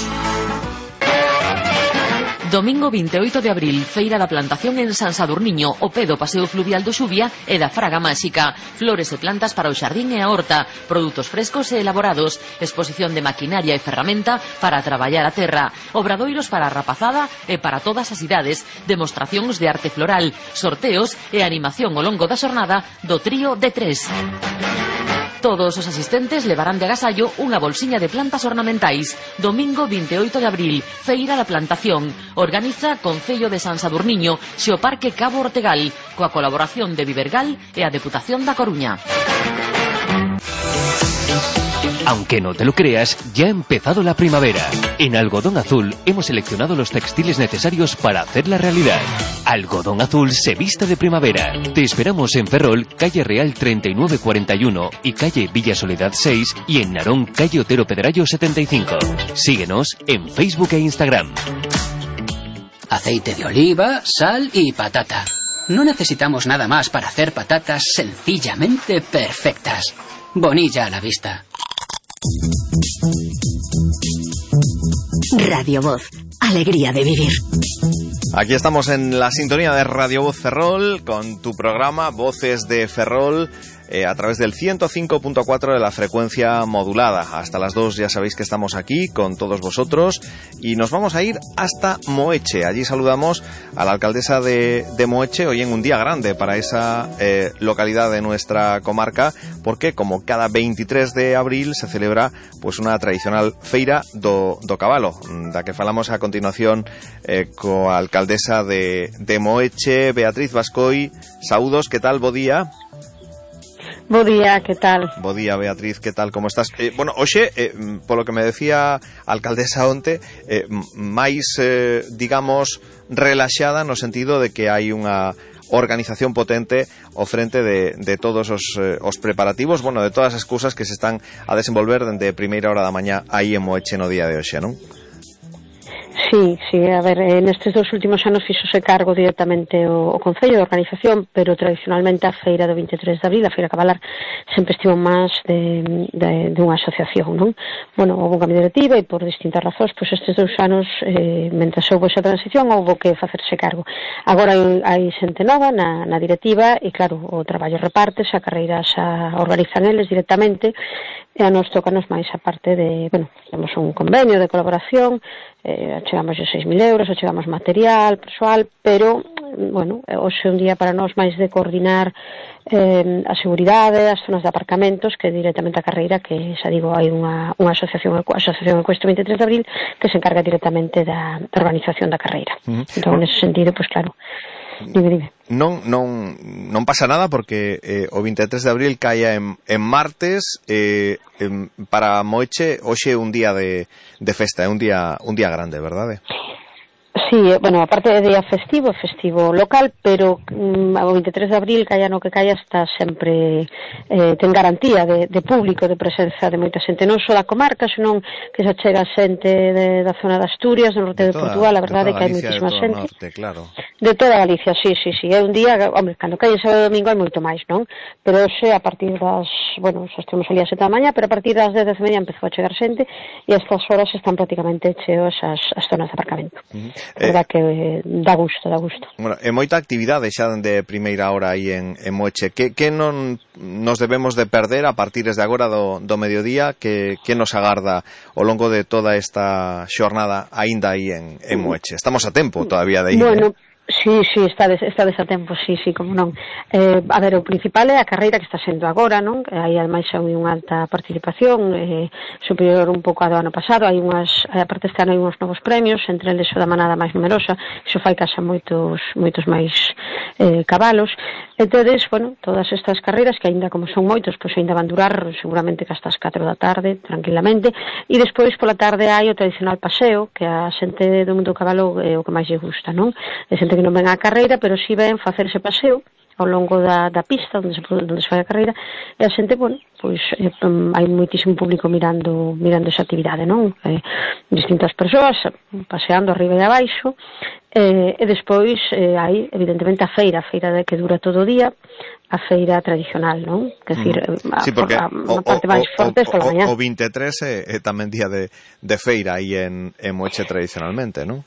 Domingo veintiocho de abril, Feira da Plantación en San Sadurniño, o pé do Paseo Fluvial do Xubia e da Fraga Máxica. Flores e plantas para o xardín e a horta, produtos frescos e elaborados, exposición de maquinaria e ferramenta para traballar a terra, obradoiros para a rapazada e para todas as idades, demostracións de arte floral, sorteos e animación ao longo da xornada do trío de tres. Todos os asistentes levarán de agasallo unha bolsiña de plantas ornamentais. Domingo veintiocho de abril, Feira da Plantación. Organiza Concello de San Sadurniño, Xeoparque Cabo Ortegal, coa colaboración de Vivergal e a Deputación da Coruña. Aunque no te lo creas, ya ha empezado la primavera. En Algodón Azul hemos seleccionado los textiles necesarios para hacerla realidad. Algodón Azul se viste de primavera. Te esperamos en Ferrol, calle Real treinta y nueve cuarenta y uno y calle Villa Soledad seis, y en Narón, calle Otero Pedrallo setenta y cinco. Síguenos en Facebook e Instagram. Aceite de oliva, sal y patata. No necesitamos nada más para hacer patatas sencillamente perfectas. Bonilla a la vista. Radio Voz, alegría de vivir. Aquí estamos en la sintonía de Radio Voz Ferrol con tu programa Voces de Ferrol eh, a través del ciento cinco punto cuatro de la frecuencia modulada. Hasta las dos ya sabéis que estamos aquí con todos vosotros y nos vamos a ir hasta Moeche. Allí saludamos a la alcaldesa de, de Moeche hoy en un día grande para esa eh, localidad de nuestra comarca, porque como cada veintitrés de abril se celebra pues una tradicional feira do, do cabalo, da que falamos a continuación eh, coa alcaldesa de, de Moeche, Beatriz Bascoi. Saúdos, que tal, bo día? Bo día, que tal? Bo día, Beatriz, que tal, como estás? Eh, bueno, hoxe, eh, polo que me decía a alcaldesa onte, eh, máis, eh, digamos, relaxada no sentido de que hai unha organización potente ao frente de, de todos os, eh, os preparativos, bueno, de todas as cousas que se están a desenvolver dende primeira hora da mañá aí en Moeche no día de hoxe, non? Sí, sí, a ver, eh, nestes dos últimos anos fixose cargo directamente o, o Concello de Organización, pero tradicionalmente a feira do veintitrés de abril, a feira cabalar, sempre estivo máis de, de, de unha asociación, non? Bueno, houve un cambio de directiva e por distintas razóns, pois estes dous anos, eh, mentre houve esa transición, houve que facerse cargo. Agora hai, hai xente nova na, na directiva e, claro, o traballo repartes, a carreiras a organizan eles directamente e a nos tocanos máis a parte de, bueno, temos un convenio de colaboración, eh, chegamos a seis mil euros, chegamos material, persoal, pero, bueno, hoxe un día para nós máis de coordinar eh, a seguridade, as zonas de aparcamentos, que directamente a carreira, que, xa digo, hai unha, unha asociación, a asociación Ecuestre veintitrés de abril, que se encarga directamente da, da organización da carreira. Uh-huh. Entón, nese sentido, pois pues, claro, dime, dime. Non, non, non pasa nada porque eh, o veintitrés de abril caia en, en martes, eh, en, para Moeche hoxe é un día de, de festa, é un día, un día grande, verdade? Sí, bueno, aparte de día festivo, festivo local, pero um, o veintitrés de abril, caia no que caia, está sempre eh, ten garantía de, de público, de presenza de moita xente, non só da comarca, senón que se chega xente de, da zona de Asturias, do norte de, de toda, Portugal, a verdade é que hai moitísima xente. Norte, claro. De toda Galicia, sí, sí, sí, é un día, hombre, cando caia sábado e domingo hai moito máis, non? Pero hoxe, a partir das, bueno, xa estamos ali a sete da mañá, pero a partir das dez da media empezou a chegar xente e a estas horas están prácticamente cheos as, as zonas de aparcamento. Uh-huh. É verdad que eh, dá gusto, dá gusto. Bueno, é moita actividade xa de primeira hora aí en, en Moeche. Que, que non nos debemos de perder a partir de agora do, do mediodía? Que, que nos agarda ao longo de toda esta xornada aínda aí en, en Moeche? Estamos a tempo todavía de ir. Bueno, eh? Sí, sí, está des, está des a tempo, sí, sí, como non. Eh, a ver, o principal é a carreira que está sendo agora, non? Aí, ademais, hai unha alta participación, eh, superior un pouco ao do ano pasado. Hai unhas, aparte este ano hai uns novos premios, entre eles o da manada máis numerosa, iso fai casa moitos, moitos máis eh, cabalos. Entonces, bueno, todas estas carreiras, que aínda como son moitos, pois ainda van durar seguramente que hasta as catro da tarde, tranquilamente, e despois pola tarde hai o tradicional paseo, que a xente do mundo do cabalo é o que máis lle gusta, non? É xente que non ven á carreira, pero si ven facerse paseo ao longo da, da pista onde se, onde se fai a carreira, e a xente, bueno, pois eh, hai moitísimo público mirando mirando esa actividade, non? Eh, distintas persoas paseando arriba e abaixo, eh, e despois eh, hai, evidentemente, a feira, a feira de que dura todo o día, a feira tradicional, non? Que decir, mm. sí, porque a, a, a parte máis forte é pola mañá. O veintitrés é, é tamén día de, de feira aí en, en Moeche tradicionalmente, non?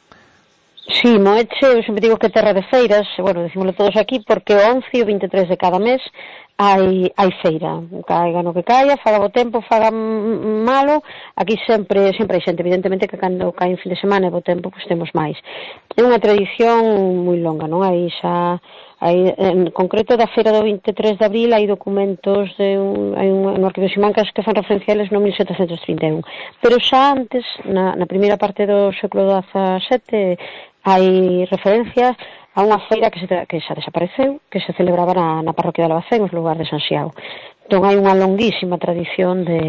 Sí, Moeche, eu sempre digo que terra de feiras, bueno, decímoslo todos aquí, porque o once e o veintitrés de cada mes hai, hai feira, caiga no que caia, faga bo tempo, faga malo, aquí sempre sempre hai xente, evidentemente que cando cae en fin de semana e bo tempo, pois temos máis. É unha tradición moi longa, non? Aí xa, aí, en concreto da feira do veintitrés de abril hai documentos de un, hai un, un arquivo de Simancas que fan referenciales no mil setecentos trinta e un, pero xa antes, na, na primeira parte do século dezasete, hai referencias a unha feira que, se, que xa desapareceu, que se celebraba na, na parroquia de Albacén, no lugar de Sanxiao. Entón hai unha longuísima tradición de,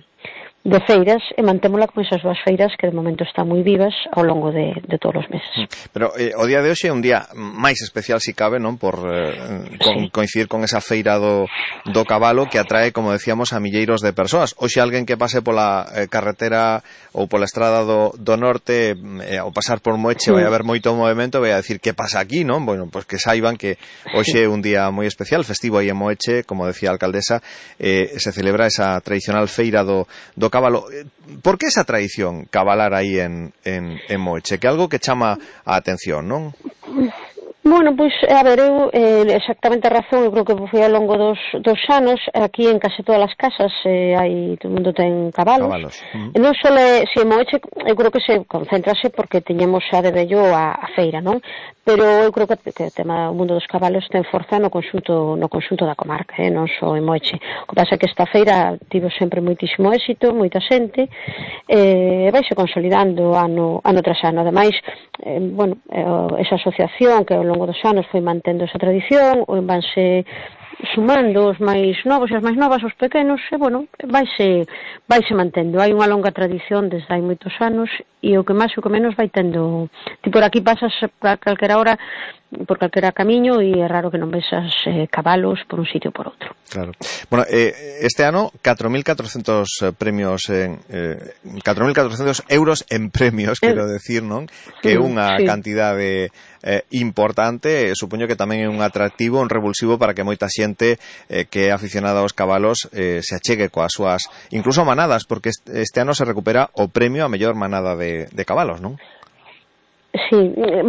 de feiras e mantémola con esas dúas feiras que de momento están moi vivas ao longo de, de todos os meses. Pero eh, o día de hoxe é un día máis especial, si cabe, non? Por eh, con, sí. coincidir con esa feira do, do cabalo que atrae, como decíamos, a milleiros de persoas. Hoxe alguén que pase pola eh, carretera ou pola estrada do, do norte eh, ao pasar por Moeche, sí. vai haber moito movimento, vai a decir que pasa aquí, non? Bueno, pois pues que saiban que hoxe é un día moi especial, festivo aí en Moeche, como decía a alcaldesa, eh, se celebra esa tradicional feira do, do cabalo. cabalo. Por que esa tradición cabalar aí en, en, en Moeche? Que algo que chama a atención, non? Bueno, pois, a ver, eu eh, exactamente a razón, eu creo que foi ao longo dos, dos anos, aquí en case todas as casas eh, hai, todo mundo ten cabalos. Cabalos. Uh -huh. Non só, se en Moeche, eu creo que se concentrase porque teñemos xa de vello a, a feira, non? Pero eu creo que, que o tema do mundo dos cabalos ten forza no conxunto, no conxunto da comarca, eh? Non só en Moeche. O que pasa é que esta feira tivo sempre moitísimo éxito, moita xente, e eh, vaise consolidando ano, ano tras ano. Ademais, eh, bueno, eh, esa asociación que ao longo dos anos foi mantendo esa tradición, ou vanse sumando os máis novos e as máis novas, os pequenos, e, bueno, vaise, vaise mantendo. Hai unha longa tradición desde hai moitos anos, e o que máis e o que menos vai tendo. Ti por aquí pasas a calquera hora, por calquera camiño, e é raro que non vexas eh, cabalos por un sitio ou por outro. Claro. Bueno, eh, este ano catro mil catrocentos premios en eh, catro mil catrocentos euros en premios, eh, quero decir, non? Que é unha sí. cantidade eh, importante, eh, supoño que tamén é un atractivo, un revulsivo para que moita xente eh, que é aficionada aos cabalos eh, se achegue coas súas, incluso manadas, porque este ano se recupera o premio a mellor manada de, de cabalos, non? Sí,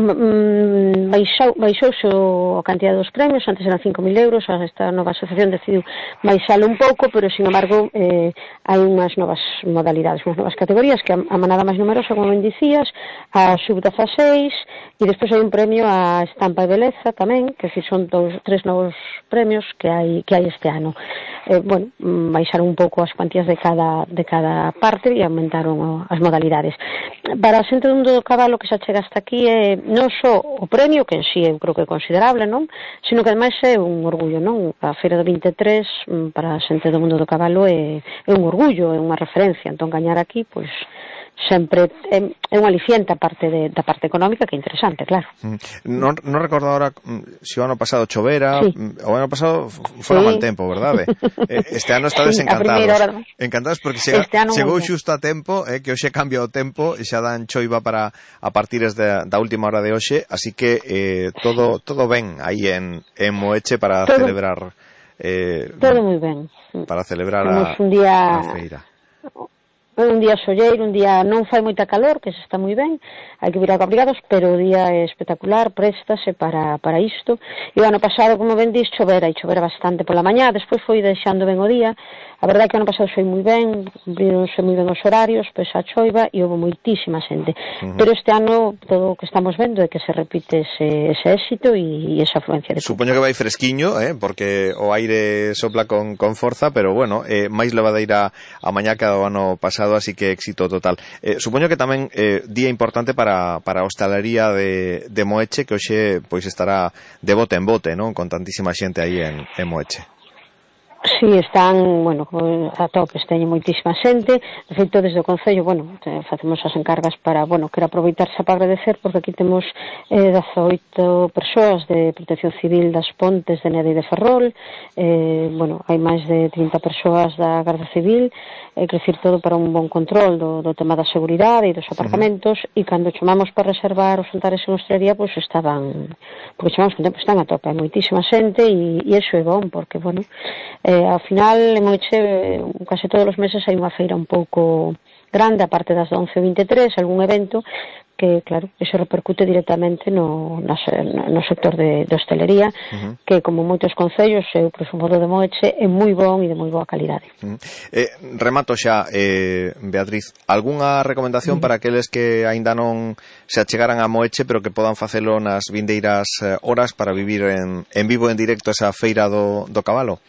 baixou, baixouse a cantidad dos premios, antes eran cinco mil euros, esta nova asociación decidiu baixalo un pouco, pero, sin embargo, eh, hai unhas novas modalidades, unhas novas categorías, que a manada máis numerosa, como ben dicías, a sub dezaseis, e despois hai un premio a estampa e beleza tamén, que si son dos, tres novos premios que hai, que hai este ano. Eh, bueno, baixaron un pouco as cuantías de cada, de cada parte e aumentaron as modalidades. Para a xente do mundo do cabalo que se achega hasta aquí é non só o premio, que en sí eu creo que é considerable, non? Sino que ademais é un orgullo, non? A feira do vinte e tres para a xente do mundo do cabalo é, é un orgullo, é unha referencia. Entón, gañar aquí, pois, sempre é, é un aliciente a parte de, da parte económica, que é interesante, claro. Non, non recordo agora se o ano pasado chovera, sí. O ano pasado fora sí. mal tempo, verdade? Este ano estades sí, encantados. Hora... Encantados porque chega, chegou xusto a tempo, eh, que hoxe cambia o tempo e xa dan choiva para a partires de, da última hora de hoxe, así que eh, todo todo ben aí en, en Moeche para todo, celebrar eh, todo moi ben. Para celebrar a, un día... a feira. Un día solleiro, un día non fai moita calor, que se está moi ben, hai que vir abrigados, pero o día é espectacular, préstase para, para isto. E o ano pasado, como ben dís, chovera, e chovera bastante pola mañá, despois foi deixando ben o día. A verdade é que o ano pasado foi moi ben, cumprironse moi ben os horarios, pois a choiva, e houve moitísima xente. Uh -huh. Pero este ano, todo o que estamos vendo é que se repite ese, ese éxito e, e esa afluencia de público. Supoño que vai fresquiño, eh, porque o aire sopla con, con forza, pero bueno, eh, máis levadeira a mañá que o ano pasado, así que éxito total. Eh, supoño que tamén eh, día importante para, para a hostalería de, de Moeche, que hoxe pois estará de bote en bote, non? Con tantísima xente aí en, en Moeche. Sí, están, bueno, a topes, teñen moitísima xente. De feito, desde o Concello, bueno, facemos as encargas para, bueno, quero aproveitarse para agradecer, porque aquí temos eh, dezaoito persoas de Protección Civil das Pontes de Neda e de Ferrol, eh, bueno, hai máis de trinta persoas da Garda Civil, é eh, dicir, todo para un bon control do, do tema da seguridade e dos aparcamentos, e uh-huh. cando chamamos para reservar os altares en hostelería, pois pues estaban, porque chamamos con tempo, están a tope, hai moitísima xente, e, e iso é bon, porque, bueno, eh, ao final, en Moeche, case todos os meses hai unha feira un pouco grande, a parte das once e vinte e tres, algún evento, que, claro, eso repercute directamente no, no sector de, de hostelería, uh-huh. que, como moitos concellos, eu presumo do de Moeche, é moi bon e de moi boa calidade. Uh-huh. Eh, remato xa, eh, Beatriz, algunha recomendación uh-huh. para aqueles que aínda non se achegaran a Moeche, pero que podan facelo nas vindeiras horas para vivir en, en vivo, en directo, esa feira do, do cabalo?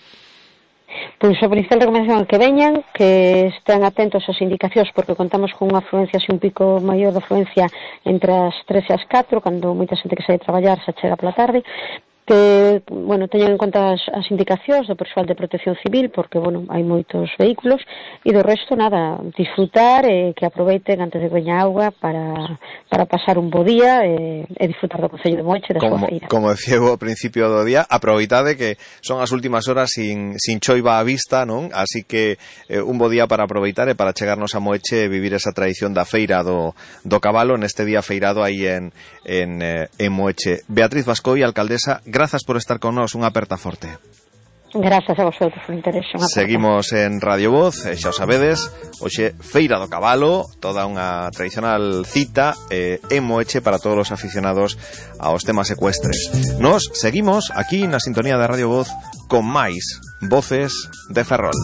Pois a principal recomendación é que veñan, que estén atentos ás indicacións, porque contamos con unha afluencia, así un pico maior de afluencia entre as tres e as catro, cando moita xente que sai a traballar se chega pola tarde, que, bueno, teñan en conta as, as indicacións do persoal de Protección Civil, porque, bueno, hai moitos vehículos, e do resto, nada, disfrutar e que aproveiten antes de que veña auga para, para pasar un bo día e, e disfrutar do Concello de Moeche da súa feira. Como decía ao principio do día, aproveitade que son as últimas horas sin, sin choiva á vista, non? Así que eh, un bo día para aproveitar e para chegarnos a Moeche e vivir esa tradición da feira do, do cabalo neste día feirado aí en, en, eh, en Moeche. Beatriz Bascoi, alcaldesa, grazas por estar con nós, unha aperta forte. Gracias a vosotros por interés. Seguimos en Radio Voz, e xa o sabedes, hoxe Feira do Cabalo, toda unha tradicional cita eh, en Moeche para todos os aficionados aos temas ecuestres. Nos seguimos aquí na sintonía de Radio Voz con máis voces de Ferrol.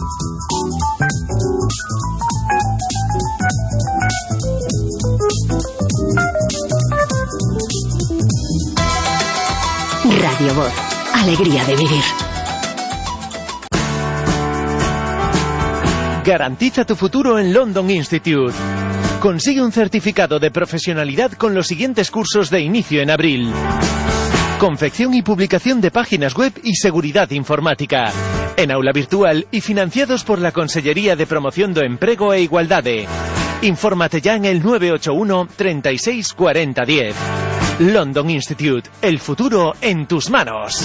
Radio Voz, alegría de vivir. Garantiza tu futuro en London Institute. Consigue un certificado de profesionalidad con los siguientes cursos de inicio en abril: confección y publicación de páginas web y seguridad informática, en aula virtual y financiados por la Consellería de Promoción do Emprego e Igualdade. Infórmate ya en el nueve ocho uno, treinta y seis, cuarenta, diez. London Institute, el futuro en tus manos.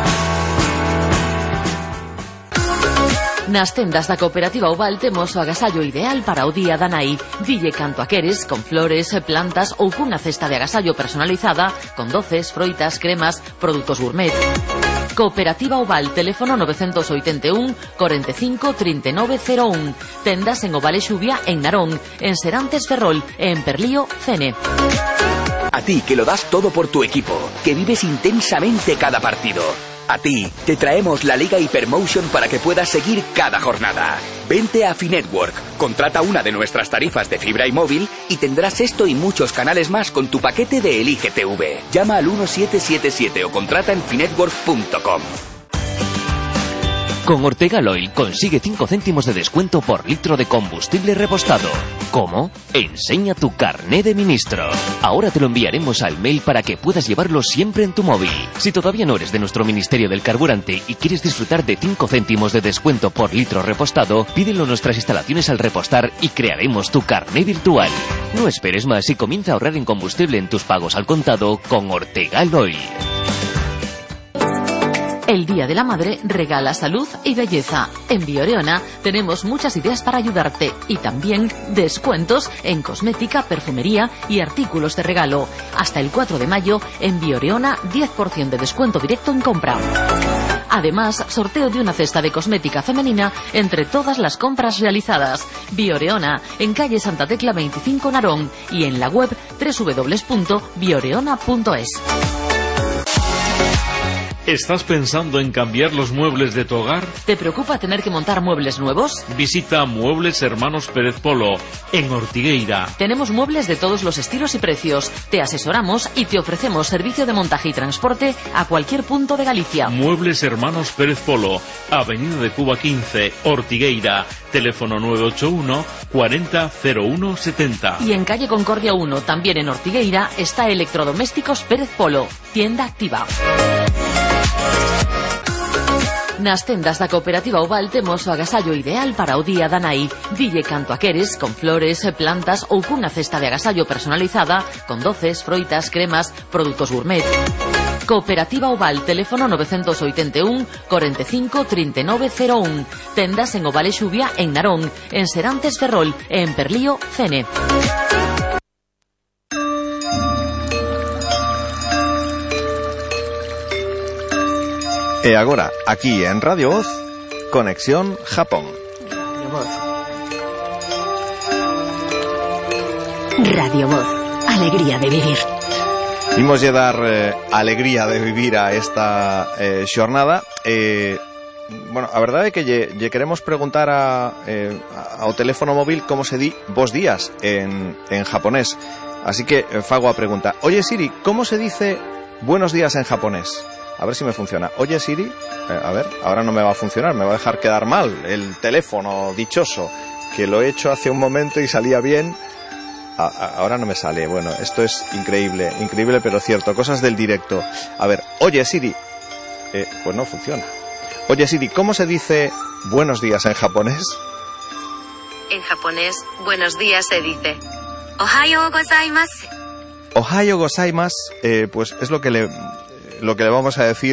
Nas tendas da Cooperativa Oval temos o agasallo ideal para o día da nai. Dille canto a queres, con flores, plantas ou cunha cesta de agasallo personalizada con doces, froitas, cremas, produtos gourmet. Cooperativa Oval, teléfono nove oito un, cuarenta y cinco, treinta y nueve cero un. Tendas en Oval e Xubia, en Narón, en Serantes Ferrol e en Perlío, Cene. A ti, que lo das todo por tu equipo, que vives intensamente cada partido. A ti, te traemos la Liga Hypermotion para que puedas seguir cada jornada. Vente a Finetwork, contrata una de nuestras tarifas de fibra y móvil y tendrás esto y muchos canales más con tu paquete de Elige T V. Llama al uno siete siete siete o contrata en finetwork punto com. Con Ortegal Oil consigue cinco céntimos de descuento por litro de combustible repostado. ¿Cómo? Enseña tu carné de ministro. Ahora te lo enviaremos al mail para que puedas llevarlo siempre en tu móvil. Si todavía no eres de nuestro Ministerio del Carburante y quieres disfrutar de cinco céntimos de descuento por litro repostado, pídelo en nuestras instalaciones al repostar y crearemos tu carné virtual. No esperes más y comienza a ahorrar en combustible en tus pagos al contado con Ortegal Oil. El Día de la Madre regala salud y belleza. En Bioreona tenemos muchas ideas para ayudarte y también descuentos en cosmética, perfumería y artículos de regalo. Hasta el cuatro de mayo en Bioreona diez por ciento de descuento directo en compra. Además, sorteo de una cesta de cosmética femenina entre todas las compras realizadas. Bioreona, en calle Santa Tecla veinticinco Narón y en la web doble u doble u doble u punto bioreona punto es. ¿Estás pensando en cambiar los muebles de tu hogar? ¿Te preocupa tener que montar muebles nuevos? Visita Muebles Hermanos Pérez Polo, en Ortigueira. Tenemos muebles de todos los estilos y precios. Te asesoramos y te ofrecemos servicio de montaje y transporte a cualquier punto de Galicia. Muebles Hermanos Pérez Polo, Avenida de Cuba quince, Ortigueira. Teléfono nueve ocho uno, cuarenta, cero uno, setenta. Y en calle Concordia uno, también en Ortigueira, está Electrodomésticos Pérez Polo, tienda activa. Nas tendas da Cooperativa Oval temos o agasallo ideal para o día da nai. Dille canto a queres, con flores, plantas ou cunha cesta de agasallo personalizada con doces, froitas, cremas, produtos gourmet. Cooperativa Oval, teléfono nove oito un, cuarenta y cinco, treinta y nueve cero un. Tendas en Oval e Xubia, en Narón, en Serantes Ferrol e en Perlío, Cene. E agora, aquí en Radio Voz, Conexión Japón. Radio Voz. Radio Voz, alegría de vivir. Imos lle dar eh, alegría de vivir a esta eh, xornada. Eh, bueno, a verdade é que lle, lle queremos preguntar a, eh, ao teléfono móvil como se di bos días en, en japonés. Así que eh, fago a pregunta. Oye Siri, ¿cómo se dice buenos días en japonés? A ver si me funciona. Oye Siri, eh, a ver, ahora no me va a funcionar, me va a dejar quedar mal el teléfono dichoso, que lo he hecho hace un momento y salía bien. A, a, ahora no me sale. Bueno, esto es increíble, increíble pero cierto, cosas del directo. A ver, oye Siri, eh, pues no funciona. Oye Siri, ¿cómo se dice buenos días en japonés? En japonés, buenos días se dice Ohayou gozaimasu. Ohayou gozaimasu, eh, pues es lo que le... lo que le vamos a decir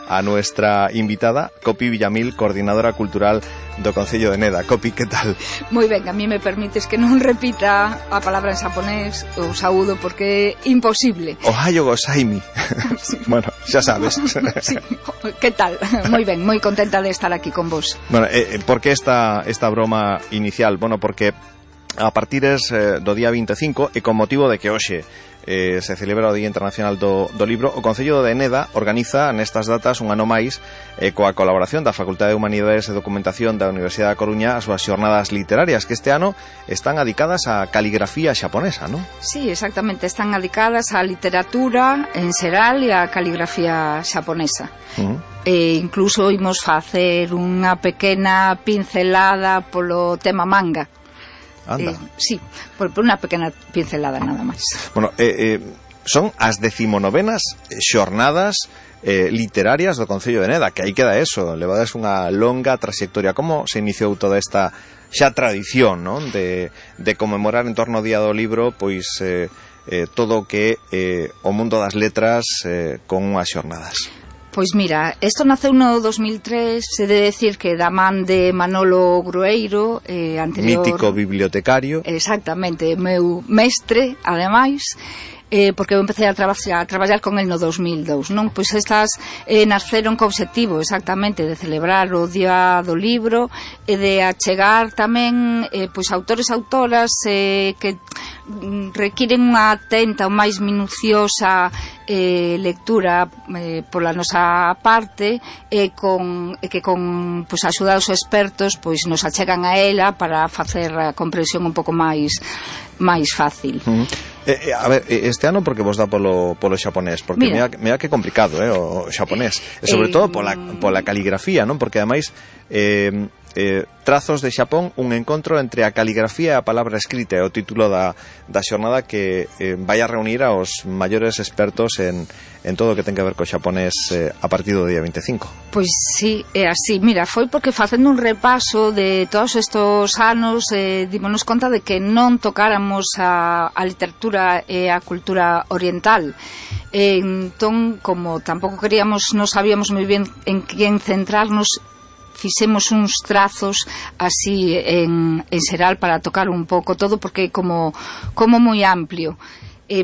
a nuestra invitada, Copi Villamil, coordinadora cultural do Concello de Neda. Copi, que tal? Moi ben, a mí me permites que non repita a palabra en xaponés o saúdo porque é imposible. Ohayo gozaimi. Sí. Bueno, xa sabes. Sí. Que tal? Moi ben, moi contenta de estar aquí con vos. Bueno, eh, por que esta, esta broma inicial? Bueno, porque a partires eh, do día veinticinco e con motivo de que hoxe Eh, se celebra o Día Internacional do, do Libro, o Concello de Neda organiza nestas datas un ano máis eh, coa colaboración da Facultade de Humanidades e Documentación da Universidade da Coruña as súas xornadas literarias que este ano están adicadas á caligrafía xaponesa, non? Sí, exactamente, están adicadas á literatura en xeral e á caligrafía xaponesa. Uh-huh. E incluso imos facer unha pequena pincelada polo tema manga. Anda. Eh, sí, por, por unha pequena pincelada nada máis. Bueno, eh, eh, son as decimonovenas xornadas eh, literarias do Concello de Neda, que aí queda eso, levades unha longa trayectoria. Como se iniciou toda esta xa tradición, non? De, de conmemorar en torno ao Día do Libro, pois eh, eh, todo o que eh, o mundo das letras eh, con unhas xornadas. Pois mira, isto naceu no dos mil tres, se de decir que da man de Manolo Grueiro, eh, anterior... Mítico bibliotecario. Exactamente, meu mestre, ademais, eh, porque eu empecé a, traba a traballar con el no dos mil dous, non? Pois estas eh, nasceron co obxectivo exactamente de celebrar o Día do Libro e de achegar tamén eh, pois autores e autoras eh, que requiren unha atenta ou máis minuciosa eh, lectura eh, pola nosa parte e con, e que con pois, a axuda dos expertos pois nos achegan a ela para facer a comprensión un pouco máis máis fácil. Uh-huh. Eh, eh, a ver, este ano porque vos dá polo, polo xaponés, porque mira, mira que complicado, eh, o, o xaponés, e sobre eh, todo pola, pola caligrafía, non? Porque ademais eh, eh, Trazos de Xapón, un encontro entre a caligrafía e a palabra escrita, é o título da, da xornada que eh, vai a reunir aos maiores expertos en, en todo o que ten que ver co xaponés eh, a partir do día veinticinco. Pois sí, é así. Mira, foi porque facendo un repaso de todos estos anos eh, dímonos conta de que non tocáramos a, a literatura e a cultura oriental. Eh, entón, como tampouco queríamos, non sabíamos moi ben en quen centrarnos, fixemos uns trazos así en, en xeral para tocar un pouco todo porque como como moi amplio. Eh,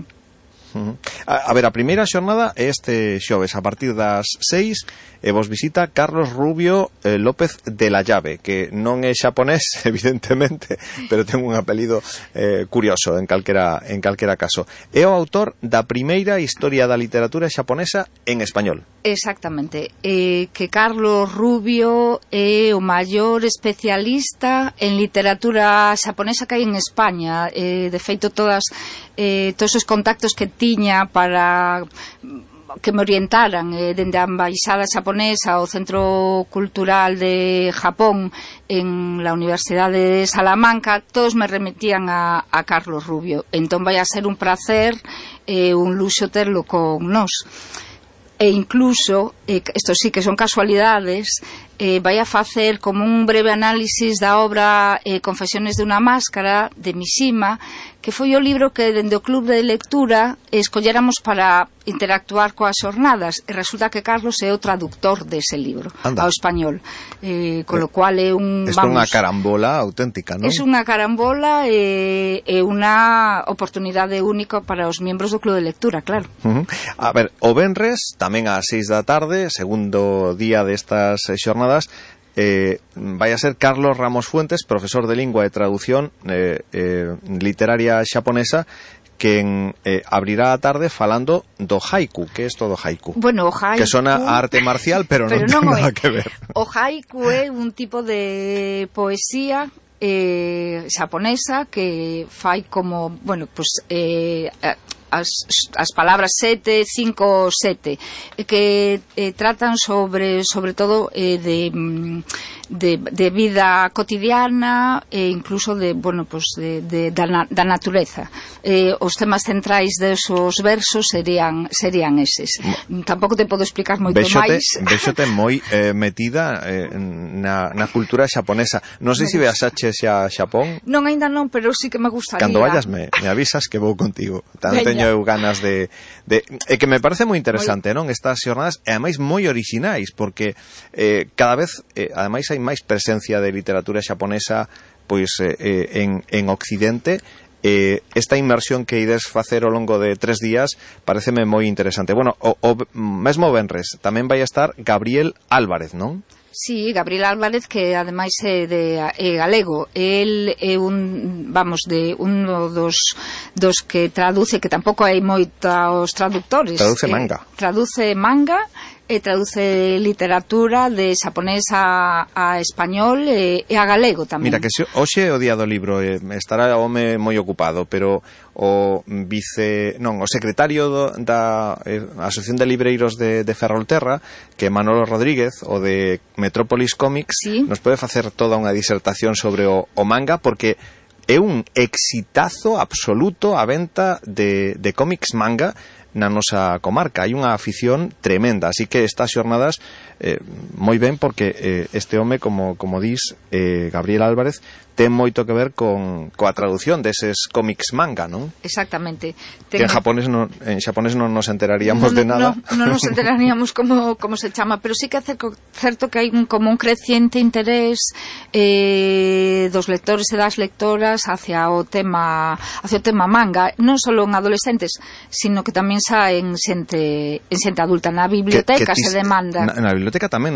uh-huh. a, a ver, a primeira xornada é este xoves a partir das seis e vos visita Carlos Rubio eh, López de la Llave, que non é xaponés evidentemente, pero ten un apelido eh, curioso en calquera, en calquera caso. É o autor da primeira historia da literatura xaponesa en español. Exactamente, eh, que Carlos Rubio é o maior especialista en literatura xaponesa que hai en España. Eh, de feito, todas eh, todos os contactos que tiña para que me orientaran eh, dende a embaixada xaponesa ao Centro Cultural de Japón en la Universidade de Salamanca, todos me remitían a, a Carlos Rubio. Entón vai a ser un placer e eh, un luxo terlo con nós. E incluso, eh, isto sí que son casualidades, eh, vai a facer como un breve análisis da obra eh, Confesiones de unha máscara, de Mishima, que foi o libro que dende o club de lectura escolléramos para interactuar coas xornadas, e resulta que Carlos é o traductor dese libro. Anda. Ao español, eh, con lo cual é un... Isto é unha carambola auténtica, non? É unha carambola e eh, unha oportunidade única para os membros do club de lectura, claro. Uh-huh. A ver, o venres, tamén ás seis da tarde, segundo día destas xornadas, Eh, vai a ser Carlos Ramos Fuentes, profesor de lingua e traducción eh, eh, literaria xaponesa, que en, eh, abrirá a tarde falando do haiku. Que é isto do haiku? Bueno, o haiku... Que sona a arte marcial, pero, pero non, non ten nada que ver. O haiku é un tipo de poesía eh, xaponesa que fai como, bueno, pues... Eh, As, as palabras sete, cinco, sete, que eh, tratan sobre sobre todo eh, de de, de vida cotidiana e incluso de, bueno, pues de, de, da, na, da natureza. Eh, os temas centrais desos versos serían serían eses. M Tampouco te podo explicar moito Vexote, máis. vexote moi eh, metida eh, na, na cultura xaponesa. Non sei se viaxaches xa a Xapón. Non, aínda non, pero sí que me gustaría. Cando vayas me, me avisas que vou contigo. Tan Veña. teño eu ganas de, de... E que me parece moi interesante, moi... non? Estas xornadas, e ademais moi orixinais, porque eh, cada vez, eh, ademais hai máis presencia de literatura xaponesa pois eh, en, en Occidente. Eh, esta inmersión que ides facer ao longo de tres días pareceme moi interesante. Bueno, o, o mesmo venres tamén vai a estar Gabriel Álvarez, non? Sí, Gabriel Álvarez, que ademais é de é galego. El é un, vamos, de uno dos dos que traduce, que tampouco hai moitos traductores. Traduce manga. Eh, traduce manga e traduce literatura de xaponés a, a español e, e a galego tamén. Mira, que se, hoxe é o día do libro, eh, estará o home moi ocupado, pero o vice, non, o secretario do, da eh, Asociación de Libreiros de, de Ferrolterra, que é Manolo Rodríguez, o de Metrópolis Comics, sí, nos pode facer toda unha disertación sobre o, o manga, porque é un exitazo absoluto a venta de, de cómics manga na nosa comarca. Hai unha afición tremenda, así que estas xornadas eh, moi ben, porque eh, este home, como, como dis, eh, Gabriel Álvarez, ten moito que ver con coa traducción deses cómics manga, non? Exactamente. Ten... Que en japonés non, en japonés non nos enteraríamos no, de nada. No, non nos enteraríamos como, como se chama, pero sí que é certo que hai un, como un creciente interés eh, dos lectores e das lectoras hacia o tema hacia o tema manga, non só en adolescentes, sino que tamén xa en xente, en xente adulta. Na biblioteca que, que tis, se demanda. Na, na biblioteca tamén